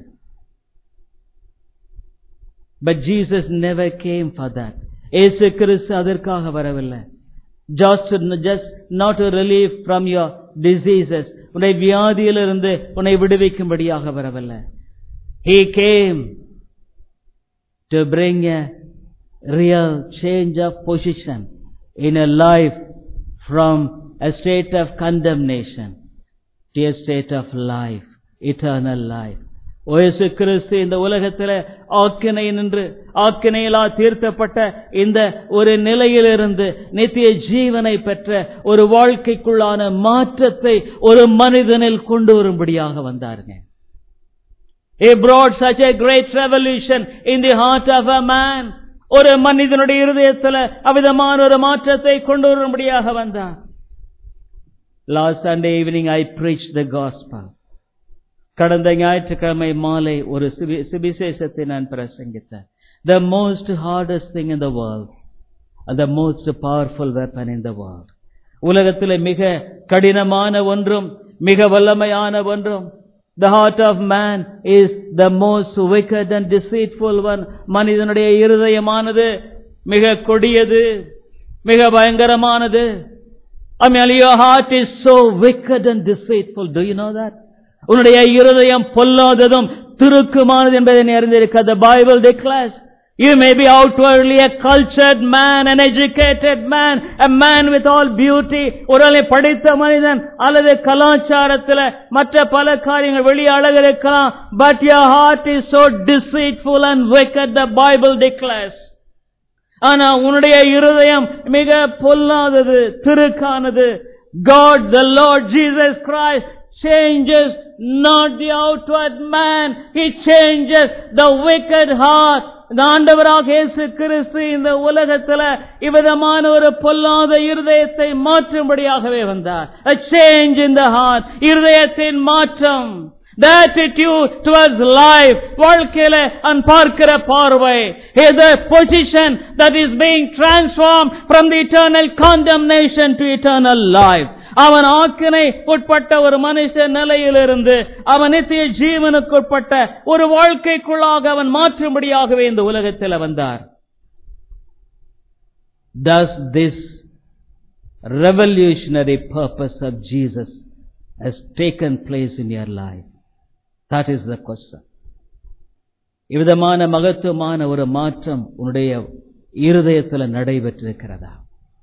[SPEAKER 1] But Jesus never came for that. இயேசு கிறிஸ்து அதற்காக வரவில்லை. Just just not to relieve from your diseases. உன்னை வியாதியிலிருந்து உன்னை விடுவிக்கும்படியாக வரவில்லை. He came to bring a real change of position in a life from a state of condemnation to a state of life, eternal life. இயேசு கிறிஸ்து இந்த உலகத்தில் ஆக்கினை நின்று ஆக்கினையிலா தீர்த்தப்பட்ட இந்த ஒரு நிலையிலிருந்து நித்திய ஜீவனை பெற்ற ஒரு வாழ்க்கைக்குள்ளான மாற்றத்தை ஒரு மனிதனில் கொண்டு வரும்படியாக வந்தாருங்க. He brought such a great revolution in the heart of a man. ஒரு மனிதனுடைய இருதயத்தில் அவிதமான ஒரு மாற்றத்தை கொண்டு வரும்படியாக வந்தார். Last Sunday evening I preached the gospel. கடந்த ஞாயிற்றுக்கிழமை மாலை ஒரு சுவிசேஷத்தை நான் பிரசங்கித்தேன். The most hardest thing in the world and the most powerful weapon in the world. உலகத்திலே மிக கடினமான ஒன்றும் மிக வல்லமையான ஒன்றும், the heart of man is the most wicked and deceitful one. மனிதனுடைய இருதயமானது மிக கொடியது, மிக பயங்கரமானது. I mean, your heart is so wicked and deceitful. Do you know that? உன்னுடைய இருதயம் பொல்லாததும் திருக்குமானது என்பதை நீ அறிந்திருக்க. The Bible declares, you may be outwardly a cultured man, an educated man, a man with all beauty, ஒருவனை படித்த மனிதன் அல்லது கலாச்சாரத்தில் மற்ற பல காரியங்கள் வெளியே அழகு இருக்கலாம். But your heart is so deceitful and wicked, the Bible declares. ஆனா உன்னுடைய இருதயம் மிக பொல்லாதது, திருக்கானது. God, the Lord Jesus Christ, changes not the outward man, He changes the wicked heart. இந்த ஆண்டவராக இயேசு கிறிஸ்து இந்த உலகத்தில் இவ்விதமான ஒரு பொல்லாத இருதயத்தை மாற்றும்படியாகவே வந்தார். A change in the heart, இருதயத்தின் மாற்றம். The attitude towards life, வாழ்க்கையில அன் பார்க்கிற பார்வை, the position that is being transformed from the eternal condemnation to eternal life. அவன் ஆக்கினை உட்பட்ட ஒரு மனுஷ நிலையிலிருந்து அவன் நித்திய ஜீவனுக்கு உட்பட்ட ஒரு வாழ்க்கைக்குள்ளாக அவன் மாற்றும்படியாகவே இந்த உலகத்தில் வந்தார். Thus this revolutionary purpose of Jesus has taken place in your life. That is the question. இவ்விதமான மகத்துவமான ஒரு மாற்றம் உன்னுடைய இருதயத்தில் நடைபெற்றிருக்கிறதா?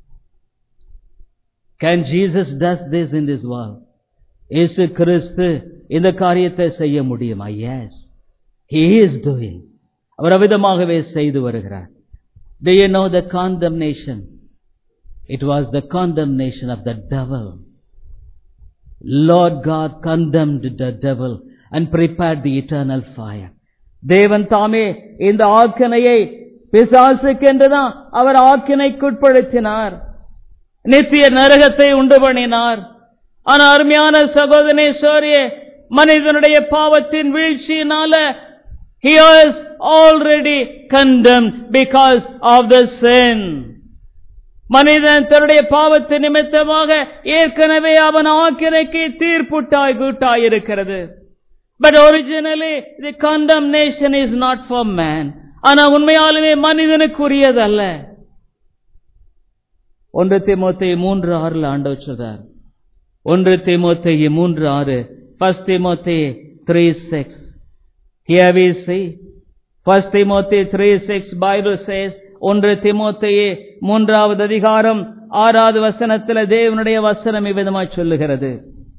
[SPEAKER 1] Can Jesus does this in this world? இயேசு கிறிஸ்து இந்த காரியத்தை செய்ய முடியுமா? Yes, He is doing. அவர் அவ்விதமாகவே செய்து வருகிறார். Do you know the condemnation? It was the condemnation of the devil. Lord God condemned the devil and prepared the eternal fire. தேவன் தாமே இந்த ஆக்கினையை பிசாசுக்கென்றுதான் அவர் ஆக்கினைக்குட்படுத்தினார், நித்திய நரகத்தை உண்டு பண்ணினார். ஆனால் அருமையான சகோதரனே சோரியே, மனிதனுடைய பாவத்தின் வீழ்ச்சியினால he was already condemned because of the sin. மனிதன் தன்னுடைய பாவத்தின் நிமித்தமாக ஏற்கனவே அவன் ஆக்கினைக்கு தீர்ப்புட்டாய் கூட்டாய் இருக்கிறது. But originally the condemnation is not for man. ஆனா உண்மையாலுமே மனிதனுக்குரியதல்ல. ஒன்று தீமோத்தேயு மூன்று ஆறுல ஆண்டவர் சொல்றார். ஒன்று தீமோத்தேயு மூன்று ஆறு. First Timothy three six. Here we see First Timothy three six Bible says, ஒன்று தீமோத்தேயு மூன்றாவது அதிகாரம் ஆறாவது வசனத்தில் தேவனுடைய வசனம் இவ்விதமாய் சொல்லுகிறது.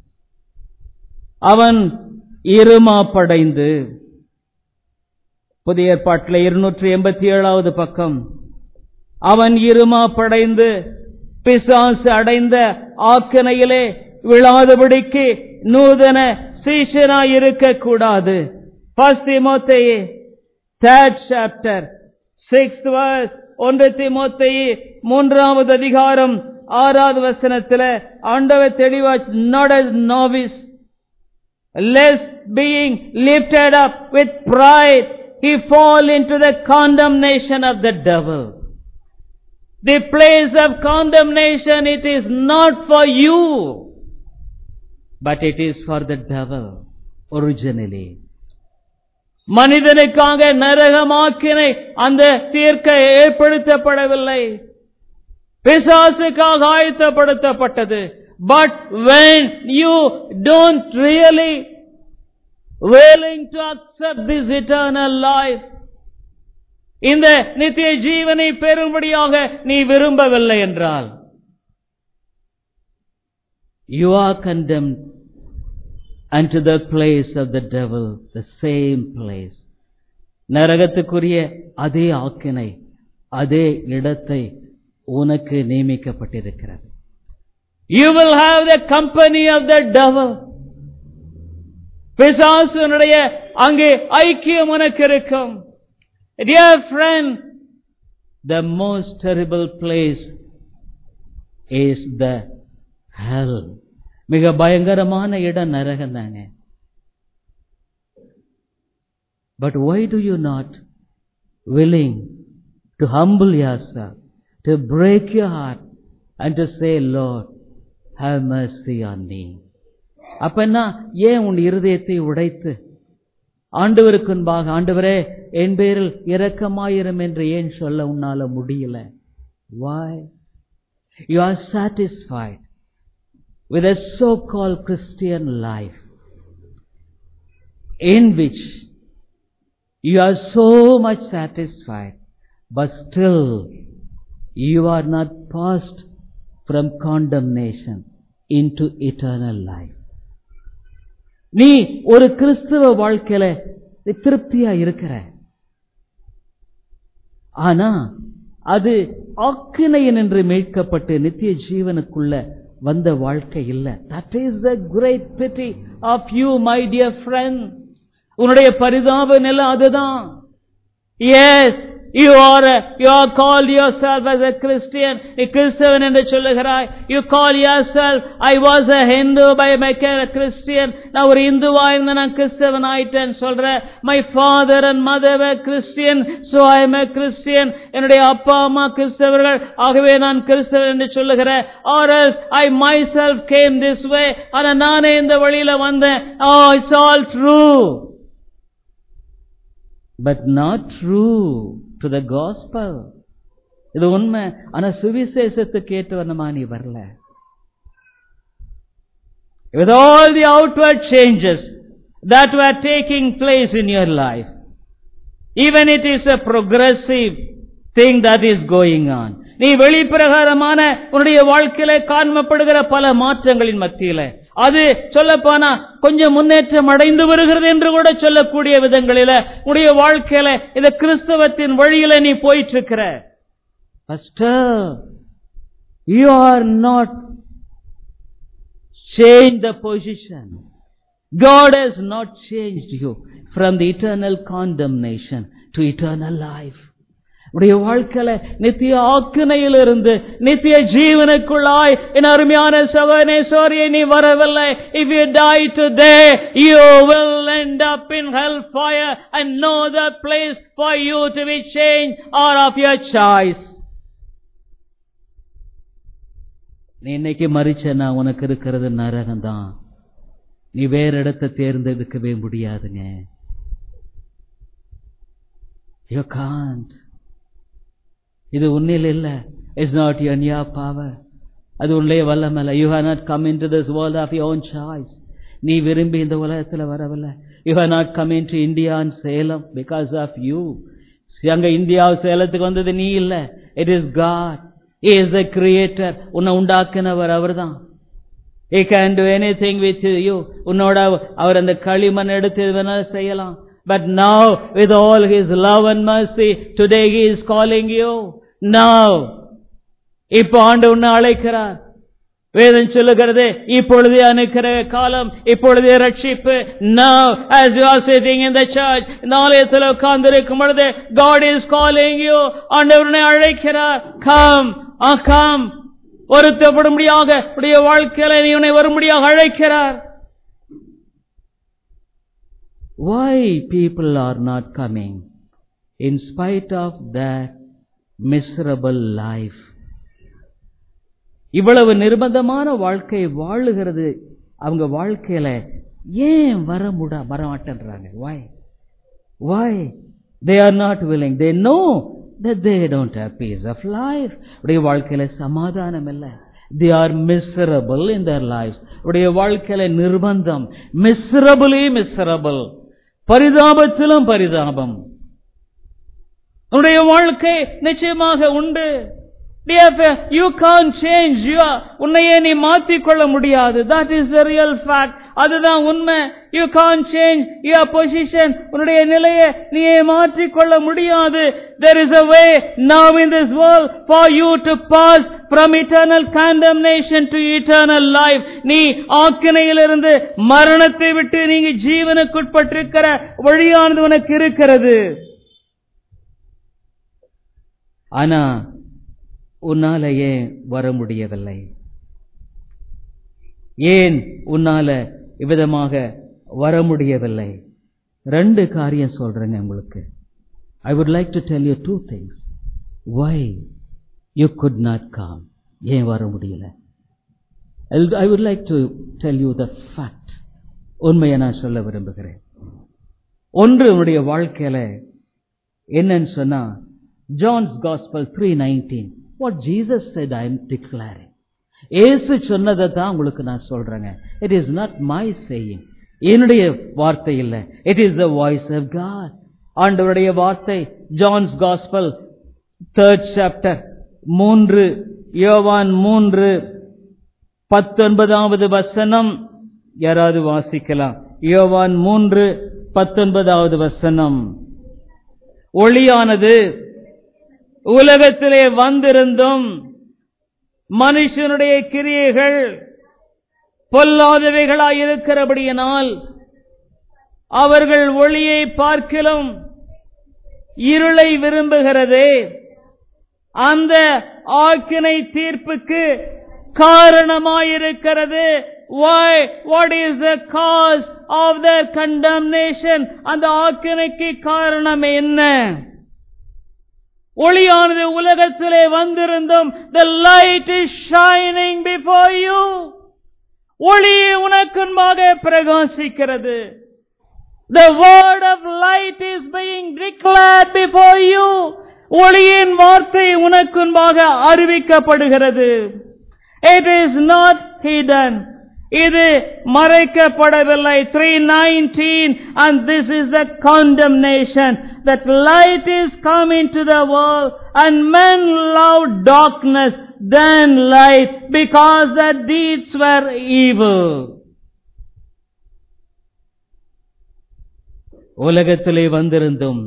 [SPEAKER 1] அவன் இருமாப்படைந்து, புதிய ஏற்பாட்டில் இருநூற்றி எண்பத்தி ஏழாவது பக்கம், அவன் இருமாப்படைந்து பிசாசு அடைந்த ஆக்கினையிலே விழாதபடிக்கு நூதன சீஷனாய் இருக்க கூடாது. First Timothy third chapter sixth verse. ஒன்று தீமோத்தேயு மூன்றாவது அதிகாரம் ஆறாவது வசனத்தில் ஆண்டவர் தெளிவா, not as novice, lest being lifted up with pride he fall into the condemnation of the devil. The place of condemnation, it is not for you, but it is for the devil originally. மனிதனுக்காக நரகமாக்கினை அந்த தீர்க்க ஏற்படுத்தப்படவில்லை, பிசாசுக்காக ஆயத்தப்படுத்தப்பட்டது. But when you don't really willing to accept this eternal life, இந்த நித்திய ஜீவனை பெறும்படியாக நீ விரும்பவில்லை என்றால், you are condemned unto the place of the devil, the same place. நரகத்துக்குரிய அதே ஆக்கினை, அதே இடத்தை உனக்கு நியமிக்கப்பட்டிருக்கிறது. You will have the company of the devil. பிசாசுனுடைய அங்கே ஐக்கியம் உனக்கு இருக்கும். Dear friend, the most terrible place is the hell. மிக பயங்கரமான இடம் நரகம் தானே. But why do you not willing to humble yourself, to break your heart and to say, Lord, have mercy on me? அப்பன்னா ஏன் உன் இருதயத்தை உடைத்து ஆண்டவருக்கு முன்பாக, ஆண்டவரே என் பேரில் இரக்கமாயிரும் என்று ஏன் சொல்ல உன்னால முடியல? Why? You are satisfied with a so-called Christian life in which you are so much satisfied, but still you are not passed from condemnation into eternal life. நீ ஒரு கிறிஸ்தவ வாழ்க்கையில திருப்தியா இருக்கிற, ஆனா அது ஆக்கினையின் என்று மீட்கப்பட்டு நித்திய ஜீவனுக்குள்ள வந்த வாழ்க்கை இல்ல. That is the great pity of you, my dear friend. உன்னுடைய பரிதாப நிலை அதுதான். Yes, you are a, you are called yourself as a Christian. நீ கிறிஸ்தவன் என்று சொல்லுகிறாய். You call yourself, I was a Hindu by became a Christian. நான் ஒரு இந்துவா இருந்த நான் கிறிஸ்தவன் ஆயிட்டேன் சொல்ற. My father and mother were Christian, so I am a Christian. என்னுடைய அப்பா அம்மா கிறிஸ்தவர்கள், ஆகவே நான் கிறிஸ்தவன் என்று சொல்லுகிறேன். Or else I myself came this way, ஆனா நானே இந்த வழியில வந்தேன். Oh, it's all true. But not true to the gospel. இது உண்மை, ஆனா சுவிசேஷத்துக்கு ஏற்றவனமா நீ வரல. With all the outward changes that were taking place in your life, even it is a progressive thing that is going on. நீ வெளிப்பிரகாரமான உன்னுடைய வாழ்க்கையில காண்பப்படுகிற பல மாற்றங்களின் மத்தியில அது சொல்லப்போனா கொஞ்சம் முன்னேற்றம் அடைந்து வருகிறது என்று கூட சொல்லக்கூடிய விதங்களில உன்னுடைய வாழ்க்கையில இந்த கிறிஸ்தவத்தின் வழியில நீ போயிட்டு இருக்கிற. Pastor, you are not changed the position. God has not changed you from the eternal condemnation to eternal life. உடைய வாழ்க்கையில நித்திய ஆக்கினையிலிருந்து நித்திய ஜீவனுக்குள்ளாய் என் அருமையான சகோதரனே சகோதரியே நீ வரவில்லை. If you die today, you will end up in hellfire and no other place for you to be changed or of your choice. நீ இன்னைக்கு மரிச்சனா உனக்கு இருக்கிறது நரகம்தான். நீ வேற இடத்தை தேர்ந்தெடுக்கவே முடியாதுங்க. You can't. இது உன்னில் இல்ல. It's not in your power. அது உள்ளே வல்லமல்ல. You have not come into this world of your own choice. நீ விரும்பி இந்த உலகத்துல வரவில்லை. You have not come into India and Salem because of you. அங்க இந்தியா சேலத்துக்கு வந்தது நீ இல்ல. It is God. He is the creator. உன்னை உண்டாக்கினவர் அவர்தான். He can do anything with you. உன்னோட அவர் அந்த களிமண் எடுத்து வேணாலும் செய்யலாம். But now, with all His love and mercy, today He is calling you. Now, இப்போ ஆண்டு உன்னை அழைக்கிறார். வேதம் சொல்லுகிறது இப்பொழுதே அனுக்கிற காலம், இப்பொழுதே ரட்சிப்பு. Now, as you are sitting in the church, இந்த ஆலயத்தில் உட்கார்ந்திருக்கும் பொழுது God is calling you. ஆண்டவர் உன்னை அழைக்கிறார். Come, ah come. ஒருத்தப்படும்படியாக உடைய வாழ்க்கையில நீ உன்னை வரும்படியாக அழைக்கிறார். Why people are not coming in spite of that miserable life? இவ்வளவு நிர்பந்தமான வாழ்க்கை வாழுகிறது அவங்க வாழ்க்கையில ஏன் வர முட வர மாட்டேன்றாங்க? Why? Why? They are not willing. They know that they don't have peace of life. உடைய வாழ்க்கையில சமாதானம் இல்லை. They are miserable in their lives. உடைய வாழ்க்கையில நிர்பந்தம், miserably miserable. பரிதாபத்திலும் பரிதாபம். உன்னுடைய வாழ்க்கை நிச்சயமாக உண்டு. You can't change your, உன்னையே நீ மாற்றிக்கொள்ள முடியாது. That is the real fact. அதுதான் உண்மை. You can't change your position. உன்னுடைய நிலையை நீயே மாற்றிக்கொள்ள முடியாது. There is a way now in this world for you to pass from eternal condemnation to eternal life. நீ ஆக்கினையிலிருந்து மரணத்தை விட்டு நீங்க ஜீவனுக்குட்பட்டிருக்கிற வழியானது உனக்கு இருக்கிறது. ஆனா உன்னால ஏன் வர முடியவில்லை? ஏன் உன்னால இவ்விதமாக வர முடியவில்லை? ரெண்டு காரியம் சொல்றேங்க உங்களுக்கு. I would like to tell you two things. Why you could not come? ஏன் வர முடியல? I would like to tell you the fact. உண்மையை நான் சொல்ல விரும்புகிறேன். ஒன்று உன்னுடைய வாழ்க்கையில என்னன்னு சொன்னா, John's Gospel three nineteen. What Jesus said I am declaring. இயேசு சொன்னதை தான் உங்களுக்கு நான் சொல்றேங்க. It is not my saying. என்னுடைய வார்த்தை இல்ல. It is the voice of God. ஆண்டவருடைய வார்த்தை. John's Gospel third chapter மூன்று யோவான் மூன்று பத்தொன்பதாவது வசனம். யாராவது வாசிக்கலாம்? யோவான் மூன்று பத்தொன்பதாவது வசனம். ஒளியானது உலகத்திலே வந்திருந்தும் மனுஷனுடைய கிரியைகள் பொல்லாதவைகளாயிருக்கிறபடியினால் அவர்கள் ஒளியை பார்க்கிலும் இருளை விரும்புகிறதே, அந்த ஆக்கினை தீர்ப்புக்கு காரணமாயிருக்கிறது. Why? What is the cause of their condemnation? அந்த ஆக்கினைக்கு காரணம் என்ன? ஒளியானது உலகத்திலே வந்திருந்தும், the light is shining before you. ஒளி உனக்கு முன்பாக பிரகாசிக்கிறது. The word of light is being declared before you. ஒளியின் வார்த்தை உனக்கு முன்பாக அறிவிக்கப்படுகிறது. It is not hidden. இது மறைக்கப்படவில்லை. three nineteen, and this is the condemnation, that light is come into the world and men love darkness than light because their deeds were evil. உலகத்திலே வந்திருந்தும்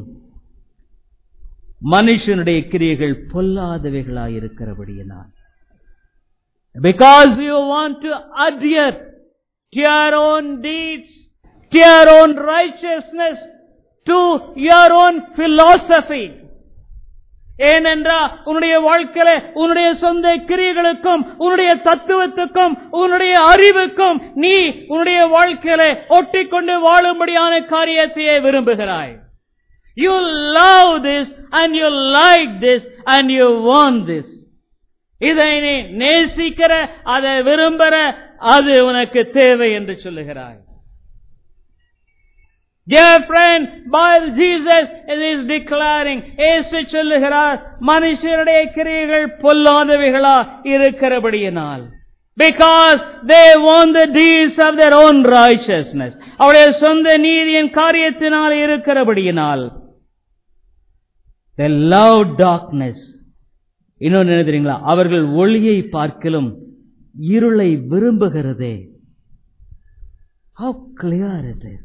[SPEAKER 1] மனுஷனுடைய கிரியைகள் பொல்லாதவைகளாயிருக்கிறபடியினால், because you want to adhere to your own deeds, to your own righteousness, to your own philosophy. ஏனென்றால் உன்னுடைய வாழ்க்கையில உன்னுடைய சொந்த கிரியைகளுக்கும் உன்னுடைய தத்துவத்துக்கும் உன்னுடைய அறிவுக்கும் நீ உன்னுடைய வாழ்க்கையில ஒட்டிக்கொண்டு வாழும்படியான காரியத்தையே விரும்புகிறாய். You love this and you like this and you want this. இதை நீ நேசிக்கிற, அதை விரும்புற, அது உனக்கு தேவை என்று சொல்லுகிறாய். Dear friend, while Jesus is declaring, இயேசு சொல்லுகிறார், மனுஷருடைய கிரியைகள் பொல்லாதவைகளா இருக்கிறபடியினால், because they want the deeds of their own righteousness, அவருடைய சொந்த நீதியின் காரியத்தினால் இருக்கிறபடியினால், they love darkness. இன்னொன்னு என்ன தெரியுங்களா? அவர்கள் ஒளியை பார்க்கிலும் இருளை விரும்புகிறதே. How clear it is.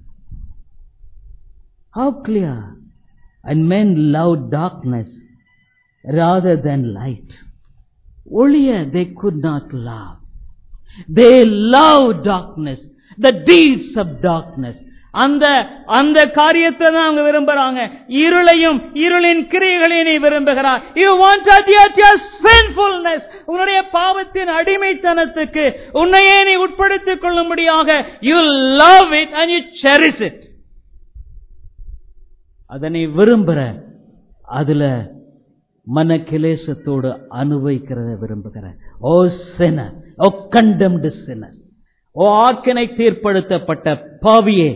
[SPEAKER 1] How clear. And men love darkness rather than light. ஒளியை they could not love. They love darkness, the deeds of darkness. அந்த அந்த காரியத்தை தான் அவங்க விரும்புறாங்க. இருளையும் இருளின் கிரியைகளையும் நீ விரும்புகிறாய். You want to adhere to your sinfulness. உன்னுடைய பாவத்தின் அடிமைத்தனத்துக்கு உன்னையே நீ உட்படுத்திக் கொள்ளும்படியாக you love it and you cherish it. அதை நீ விரும்புற, அதுல மனக்கிலேசத்தோடு அனுபவிக்கிறத விரும்புகிற. ஓ sinner, ஓ condemned sinner, ஓ ஆக்கினை தீர்ப்படுத்தப்பட்ட பாவியே,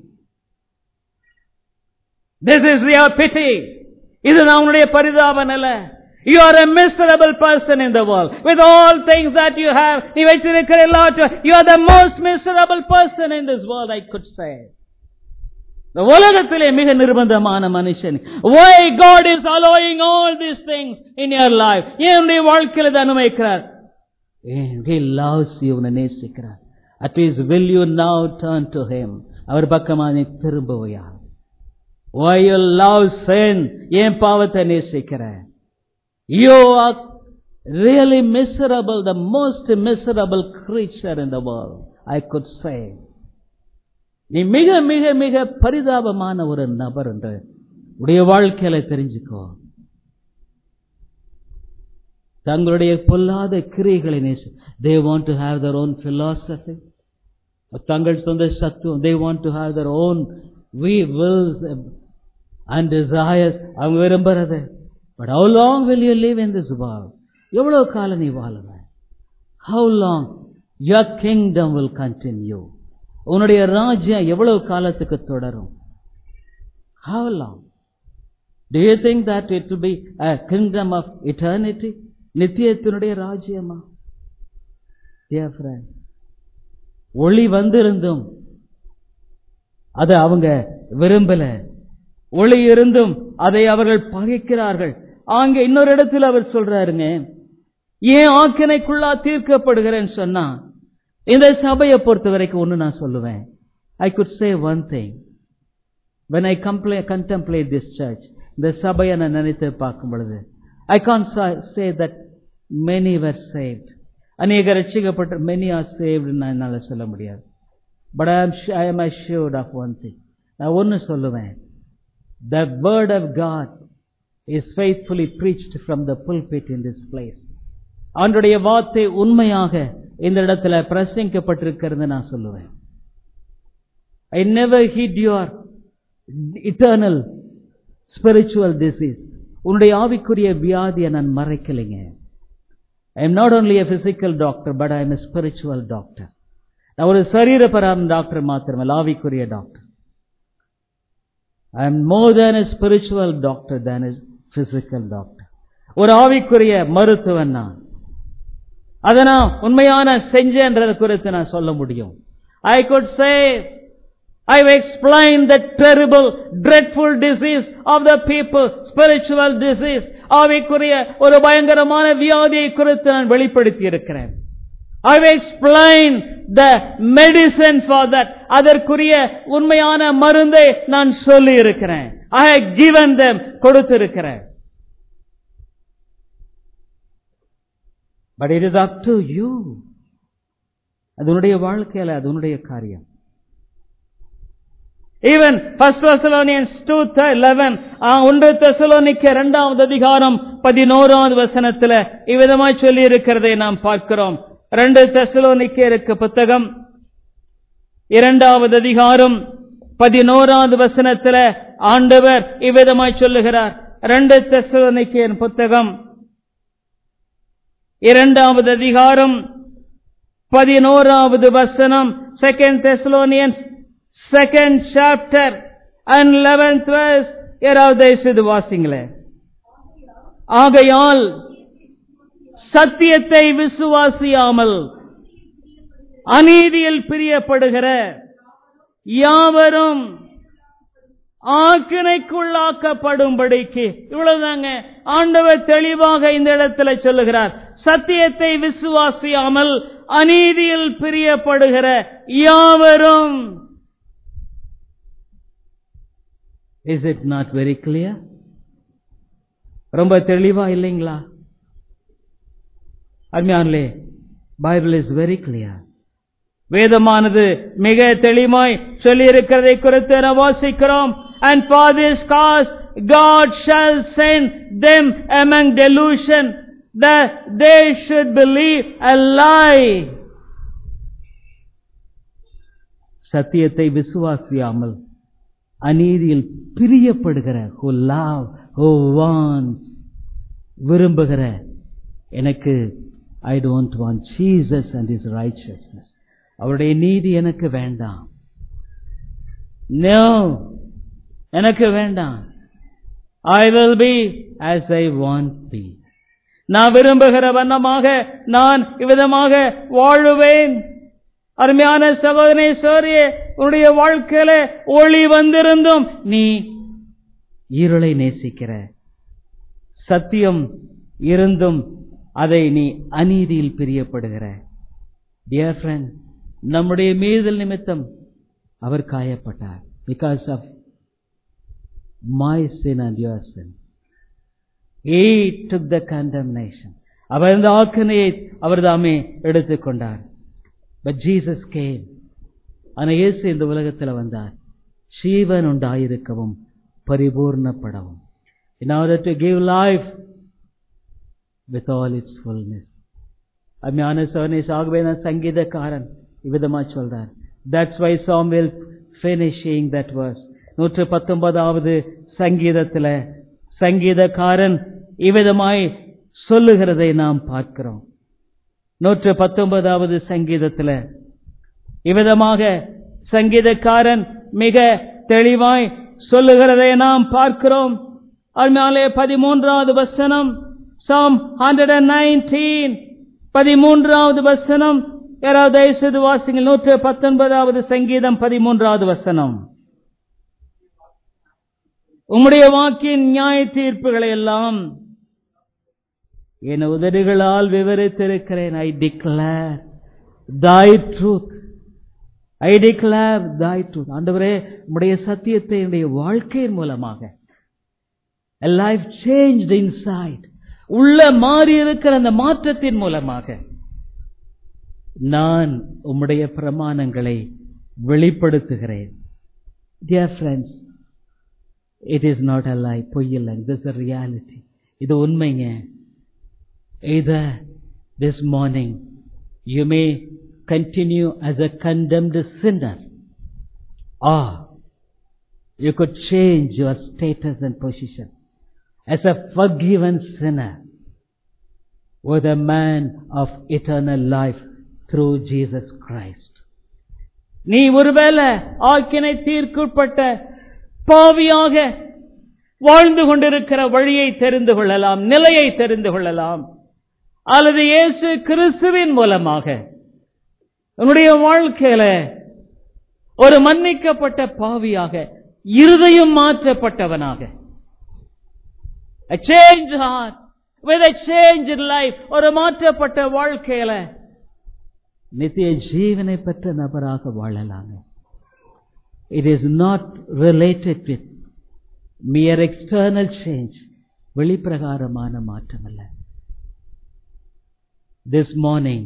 [SPEAKER 1] this is your pity. இது நம்முடைய பரிதாபம் அல்ல. You are a miserable person in the world. With all things that you have, நீ வைத்திருக்கிற எல்லாவற்றையும், you are the most miserable person in this world, I could say. இந்த உலகத்திலே மிக நிர்பந்தமான மனுஷன். Why God is allowing all these things in your life? ஏன் உன்னுடைய வாழ்க்கையில் இதை அனுமதிக்கிறார்? He loves you, உன்னை நேசிக்கிறார். At least will you now turn to Him? அவர் பக்கமாக நீ திரும்புவையா? Why you love sin? ஏன் பாவத்தை நேசிக்கிற? You are really miserable, the most miserable creature in the world, I could say. நீ மிக மிக மிக பரிதாபமான ஒரு நபர் என்று உடைய வாழ்க்கையில தெரிஞ்சுக்கோ. தங்களுடைய பொல்லாத கிரியைகளை நேசி, they want to have their own philosophy, தங்கள் சொந்த சத்துவம், they want to have their own we wills and desires, அவங்க விரும்புறது. But how long will you live in this world? எவ்வளவு காலம் நீ வாழுவ? How long your kingdom will continue? உன்னுடைய ராஜ்யம் எவ்வளவு காலத்துக்கு தொடரும்? How long? Do you think that it will be a kingdom of eternity? நித்தியத்தினுடைய ராஜ்யமா? Dear friend, ஒளி வந்திருந்தும் அதை அவங்க விரும்பல. ஒளி இருந்தும் அதை அவர்கள் பகைக்கிறார்கள். அங்க இன்னொரு இடத்துல அவர் சொல்றாருங்க, ஏன் ஆக்கினைக்குள்ளா தீர்க்கப்படுகிறேன்னு சொன்னா, இந்த சபையை பொறுத்த வரைக்கும் ஒண்ணு நான் சொல்லுவேன். I could say one thing. When I contemplate this church, இந்த சபையை நான் நினைத்து பார்க்கும் பொழுது, I can't say that many were saved. அநேக ரட்சிக்கப்பட்ட many are saved நான் என்னால சொல்ல முடியாது. But I am, I am assured of one thing. நான் ஒன்னு சொல்லுவேன். The word of God is faithfully preached from the pulpit in this place. ஆண்டவருடைய வார்த்தை உண்மையாக இந்த இடத்துல பிரசங்கிக்கப்பட்டிருக்கிறது நான் சொல்லுவேன். I never hid your eternal spiritual disease. உன்னுடைய ஆவிக்குரிய வியாதியை நான் மறைக்கலைங்க. I am not only a physical doctor, but I am a spiritual doctor. நான் ஒரு சரீரபரம் டாக்டர் மாத்திரமல்ல, ஆவிக்குரிய doctor. I am more than a spiritual doctor than a physical doctor. ஒரு ஆவிக்குரிய மருத்துவன் நான். அதை நான் உண்மையான செஞ்சேன்றதை குறித்து நான் சொல்ல முடியும். I could say, I have explained the terrible, dreadful disease of the people, spiritual disease. ஆவிக்குரிய ஒரு பயங்கரமான வியாதியை குறித்து நான் வெளிப்படுத்தி இருக்கிறேன். I have explained the medicine for that. அதற்குரிய உண்மையான மருந்தை நான் சொல்லி இருக்கிறேன். I have given them, கொடுத்திருக்கிறேன். But it is up to you. அது உன்னுடைய வாழ்க்கையில, அது உன்னுடைய காரியம். Even First Thessalonians two eleven, ஒன்று தெசலோனிக்கேயர் இரண்டாவது அதிகாரம் பதினோராவது வசனத்துல இவ்விதமாய் சொல்லி இருக்கிறதை நாம் பார்க்கிறோம். இரண்டு தெசலோனிக்கேயருக்கு புத்தகம் இரண்டாவது அதிகாரம் பதினோராவது வசனத்துல ஆண்டவர் இவ்விதமாய் சொல்லுகிறார். இரண்டு தெசலோனிக்கேயர் புத்தகம் இரண்டாவது அதிகாரம் பதினோராவது வசனம், Second Thessalonians second chapter and eleventh verse. யாராவது இது வாசிங்களே. ஆகையால் சத்தியத்தை விசுவாசியாமல் அநீதியில் பிரியப்படுகிற யாவரும் ஆக்கினைக்குள்ளாக்கப்படும்படிக்கு. இவ்வளவுதாங்க ஆண்டவர் தெளிவாக இந்த இடத்துல சொல்லுகிறார். சத்தியத்தை விசுவாசியாமல் அநீதியில் பிரியப்படுகிற யாவரும். Is it not very clear? ரொம்ப தெளிவா இல்லைங்களா? அருமையானே, பைபிள் இஸ் வெரி கிளியர். வேதமானது மிக தெளிவாய் சொல்லி இருக்கிறதை குறித்து நாம் வாசிக்கிறோம். And for this cause God shall send them among delusion, that they should believe a lie. சத்தியத்தை விசுவாசியாமல் அநீதியில் பிரியப்படுகிற, who love, who wants, விரும்புகிற, எனக்கு I don't want Jesus and His righteousness. அவருடைய நீதி எனக்கு வேண்டாம். No, எனக்கு வேண்டாம். I will be as I want be. நான் விரும்புகிற வண்ணமாக நான் இவ்விதமாக வாழுவேன். அருமையான சகோதரனே, சோரியே, உன்னுடைய வாழ்க்கையில ஒளி வந்திருந்தும் நீ இருளை நேசிக்கிற, சத்தியம் இருந்தும் அதை நீ அநீதியில் பிரியப்படுகிற. டியர் ஃப்ரெண்ட், நம்முடைய மீறுதல் நிமித்தம் அவர் காயப்பட்டார். Because of my sin and your sin. He took the condemnation. அவர் இந்த ஆக்கினையை அவர் தாமே எடுத்துக்கொண்டார். But Jesus came. ஆனால் இயேசு இந்த உலகத்தில் வந்தார் ஜீவன் உண்டாயிருக்கவும் பரிபூர்ணப்படவும். In order to give life with all its fullness. அருமையான சகோதரனே, ஆகவே நான் சங்கீதக்காரன் இவ்விதமா சொல்றார். That's why Samuel finishing that verse. நூற்று பத்தொன்பதாவது சங்கீதத்தில் சங்கீதக்காரன் இவ்விதமாய் சொல்லுகிறதை நாம் பார்க்கிறோம். நூற்று பத்தொன்பதாவது சங்கீதத்தில் இவ்விதமாக சங்கீதக்காரன் மிக தெளிவாய் சொல்லுகிறதை நாம் பார்க்கிறோம். அதனாலே பதிமூன்றாவது வசனம், சாம் நூற்று பதினொன்று, பதிமூன்றாவது வசனம். யாராவது தயவுசெய்து வாசிங்கள். நூற்று பத்தொன்பதாவது சங்கீதம் பதிமூன்றாவது வசனம். உம்முடைய வாக்கின் நியாய தீர்ப்புகளை எல்லாம் என் உதடுகளால் விவரித்திருக்கிறேன். I declare thy truth. I declare thy truth. ஆண்டவரே, உம்முடைய சத்தியத்தை என்னுடைய வாழ்க்கையின் மூலமாக, a life changed inside, உள்ள மாறி இருக்கிற அந்த மாற்றத்தின் மூலமாக நான் உம்முடைய பிரமாணங்களை வெளிப்படுத்துகிறேன். Dear friends, it is not a lie. பொய்யில்லை. This is a reality. இது உண்மைங்க. Either this morning you may continue as a condemned sinner, or you could change your status and position as a forgiven sinner with a man of eternal life through Jesus Christ. நீ ஒருவேளை ஆக்கினை தீர்க்கப்பட்ட பாவியாக வாழ்ந்து கொண்டிருக்கிற வழியை தெரிந்து கொள்ளலாம், நிலையை தெரிந்து கொள்ளலாம். அல்லது இயேசு கிறிஸ்துவின் மூலமாக உன்னுடைய வாழ்க்கையில ஒரு மன்னிக்கப்பட்ட பாவியாக, இருதயம் மாற்றப்பட்டவனாக, a changed heart with a changed life, ஒரு மாற்றப்பட்ட வாழ்க்கையில நித்திய ஜீவனை பெற்ற நபராக வாழலாங்க. It is not related with mere external change, வெளிப்பிரகாரமான மாற்றம் அல்ல. This morning,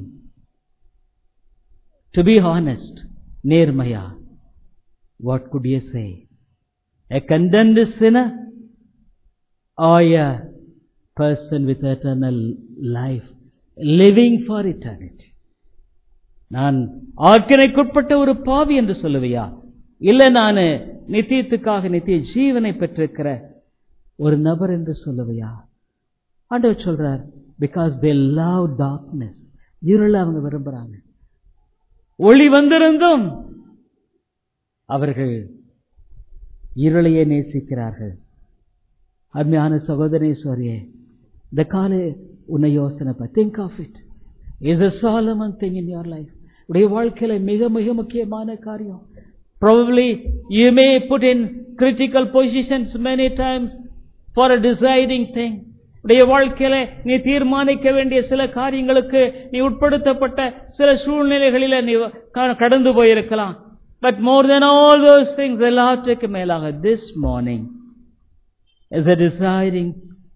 [SPEAKER 1] to be honest, நேர்மையா, what could you say? A condemned sinner or a person with eternal life living for eternity? நான் ஆக்கினைக்குட்பட்ட ஒரு பாவி என்று சொல்லுவியா? இல்ல நான் நித்தியத்துக்காக நித்திய ஜீவனை பெற்றிருக்கிற ஒரு நபர் என்று சொல்லுவியா? ஆண்டவர் சொல்றார், because they love darkness. இருளை அவங்க விரும்புறாங்க. ஒளி வந்திருந்தும் அவர்கள் இருளையே நேசிக்கிறார்கள். அருமையான சகோதரனே, சோரியே, இந்த காலை உன்னை யோசனை பண்ண. Think of it. Is a Solomon thing in your life. உடைய வாழ்க்கையில மிக மிக முக்கியமான காரியம். Probably you may put in critical positions many times for a deciding thing. உடைய வாழ்க்கையில நீ தீர்மானிக்க வேண்டிய சில காரியங்களுக்கு நீ உட்படுத்தப்பட்ட சில சூழ்நிலைகளில நீ கடந்து போயிருக்கலாம். But more than all those things, எல்லாத்துக்கு மேலாக this morning is a deciding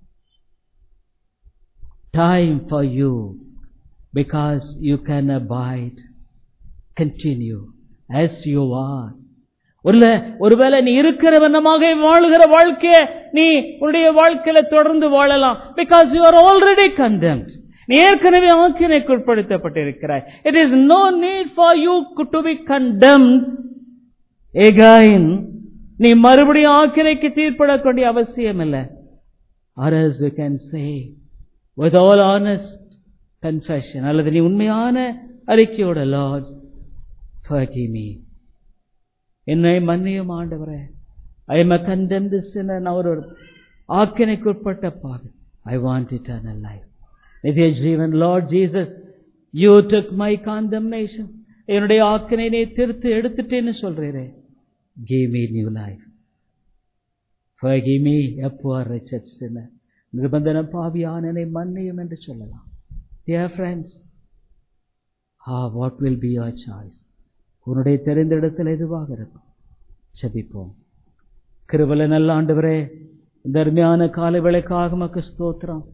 [SPEAKER 1] time for you, because you can abide, continue as you are. ஒருவேளை நீ இருக்கிற வண்ணமாக வாழுகிற வாழ்க்கையை நீ உன்னுடைய வாழ்க்கையில தொடர்ந்து வாழலாம். Because you are already condemned. நீ ஏற்கனவே ஆக்கினைக்குட்படுத்தப்பட்டிருக்கிறாய். It is no need for you to be condemned again. நீ மறுபடியும் ஆக்கினைக்கு தீர்ப்படக்கூடிய அவசியம் இல்லை. Or else we can say with all honest confession, அல்லது நீ உண்மையான அறிக்கையோட, Lord, forgive me. என்னை மன்னியும் ஆண்டவரே. I am a condemned sinner. நான் ஒரு ஆக்கினைக்குட்பட்ட பாவி. I want eternal life. நித்திய ஜீவன். Lord Jesus, you took my condemnation. என்னுடைய ஆக்கினை நீ திருத்து எடுத்துட்டேன்னு சொல்றீரே. Give me new life. Forgive me, a poor wretched sinner. நிர்பந்தன பாவியான என்னை மன்னியும் என்று சொல்லலாம். Dear friends, ah, what will be your choice? உன்னுடைய தெரிந்தெடுத்தல் எதுவாக இருக்கும்? ஜெபிப்போம். கிருபையுள்ள நல்ல ஆண்டவரே, இந்த அருமையான காலை வேளைக்காக உமக்கு ஸ்தோத்திரம்.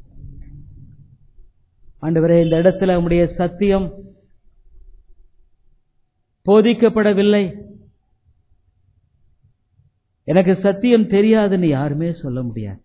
[SPEAKER 1] ஆண்டவரே, இந்த இடத்துல உம்முடைய சத்தியம் போதிக்கப்படவில்லை, எனக்கு சத்தியம் தெரியாதுன்னு யாருமே சொல்ல முடியாது.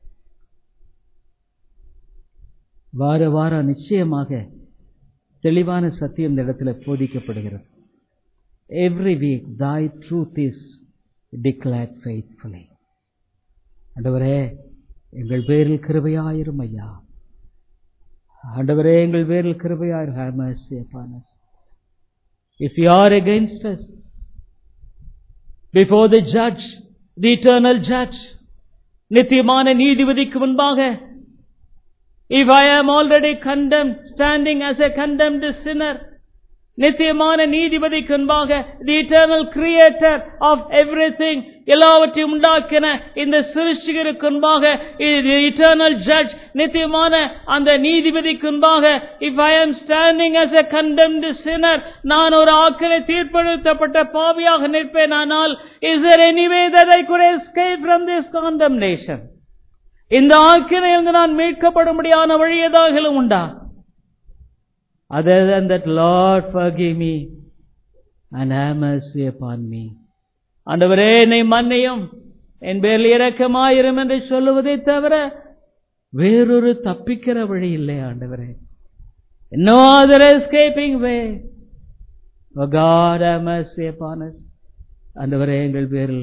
[SPEAKER 1] வார வாரம் நிச்சயமாக தெளிவான சத்தியம் இந்த இடத்துல போதிக்கப்படுகிறது. Every week thy truth is declared faithfully. ஆண்டவரே, எங்கள் பேரில் கிருபையாயிரும் ஐயா. ஆண்டவரே, எங்கள் பேரில் கிருபையாயிரும். Have mercy upon us. If you are against us, before the judge, the eternal judge, நித்தியமான நீதிபதிக்கு முன்பாக, if I am already condemned, standing as a condemned sinner, நித்தியமான நீதிபதிக்கு முன்பாக, the eternal creator of everything, எல்லாவற்றையும் உண்டாக்கின இந்த சிருஷ்டிகருக்கு முன்பாக, the eternal judge, நித்தியமான அந்த நீதிபதிக்கு முன்பாக, if I am standing as a condemned sinner, நான் ஒரு ஆக்கினை தீர்ப்பளிக்கப்பட்ட பாவியாக நிற்பேனானால், is there any way that I could escape from this condemnation? இந்த ஆக்கினையிலிருந்து நான் மீட்கப்படும்படியான வழி ஏதாகிலும் உண்டா? Other than that, Lord, forgive me and have mercy upon me. ஆண்டவரே, என்னை மன்னியும், என் பேரில் இரக்கமாயிரும் என்று சொல்லுவதை தவிர வேறொரு தப்பிக்கிற வழி இல்லை ஆண்டவரே. No other escaping way. Oh God, have mercy upon us. ஆண்டவரே, எங்கள் பேரில்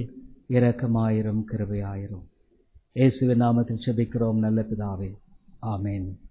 [SPEAKER 1] இரக்கமாயிரும், கிருபையாயிரும். இயேசுவின் நாமத்தில் ஜெபிக்கிறோம் நல்ல பிதாவே. ஆமென்.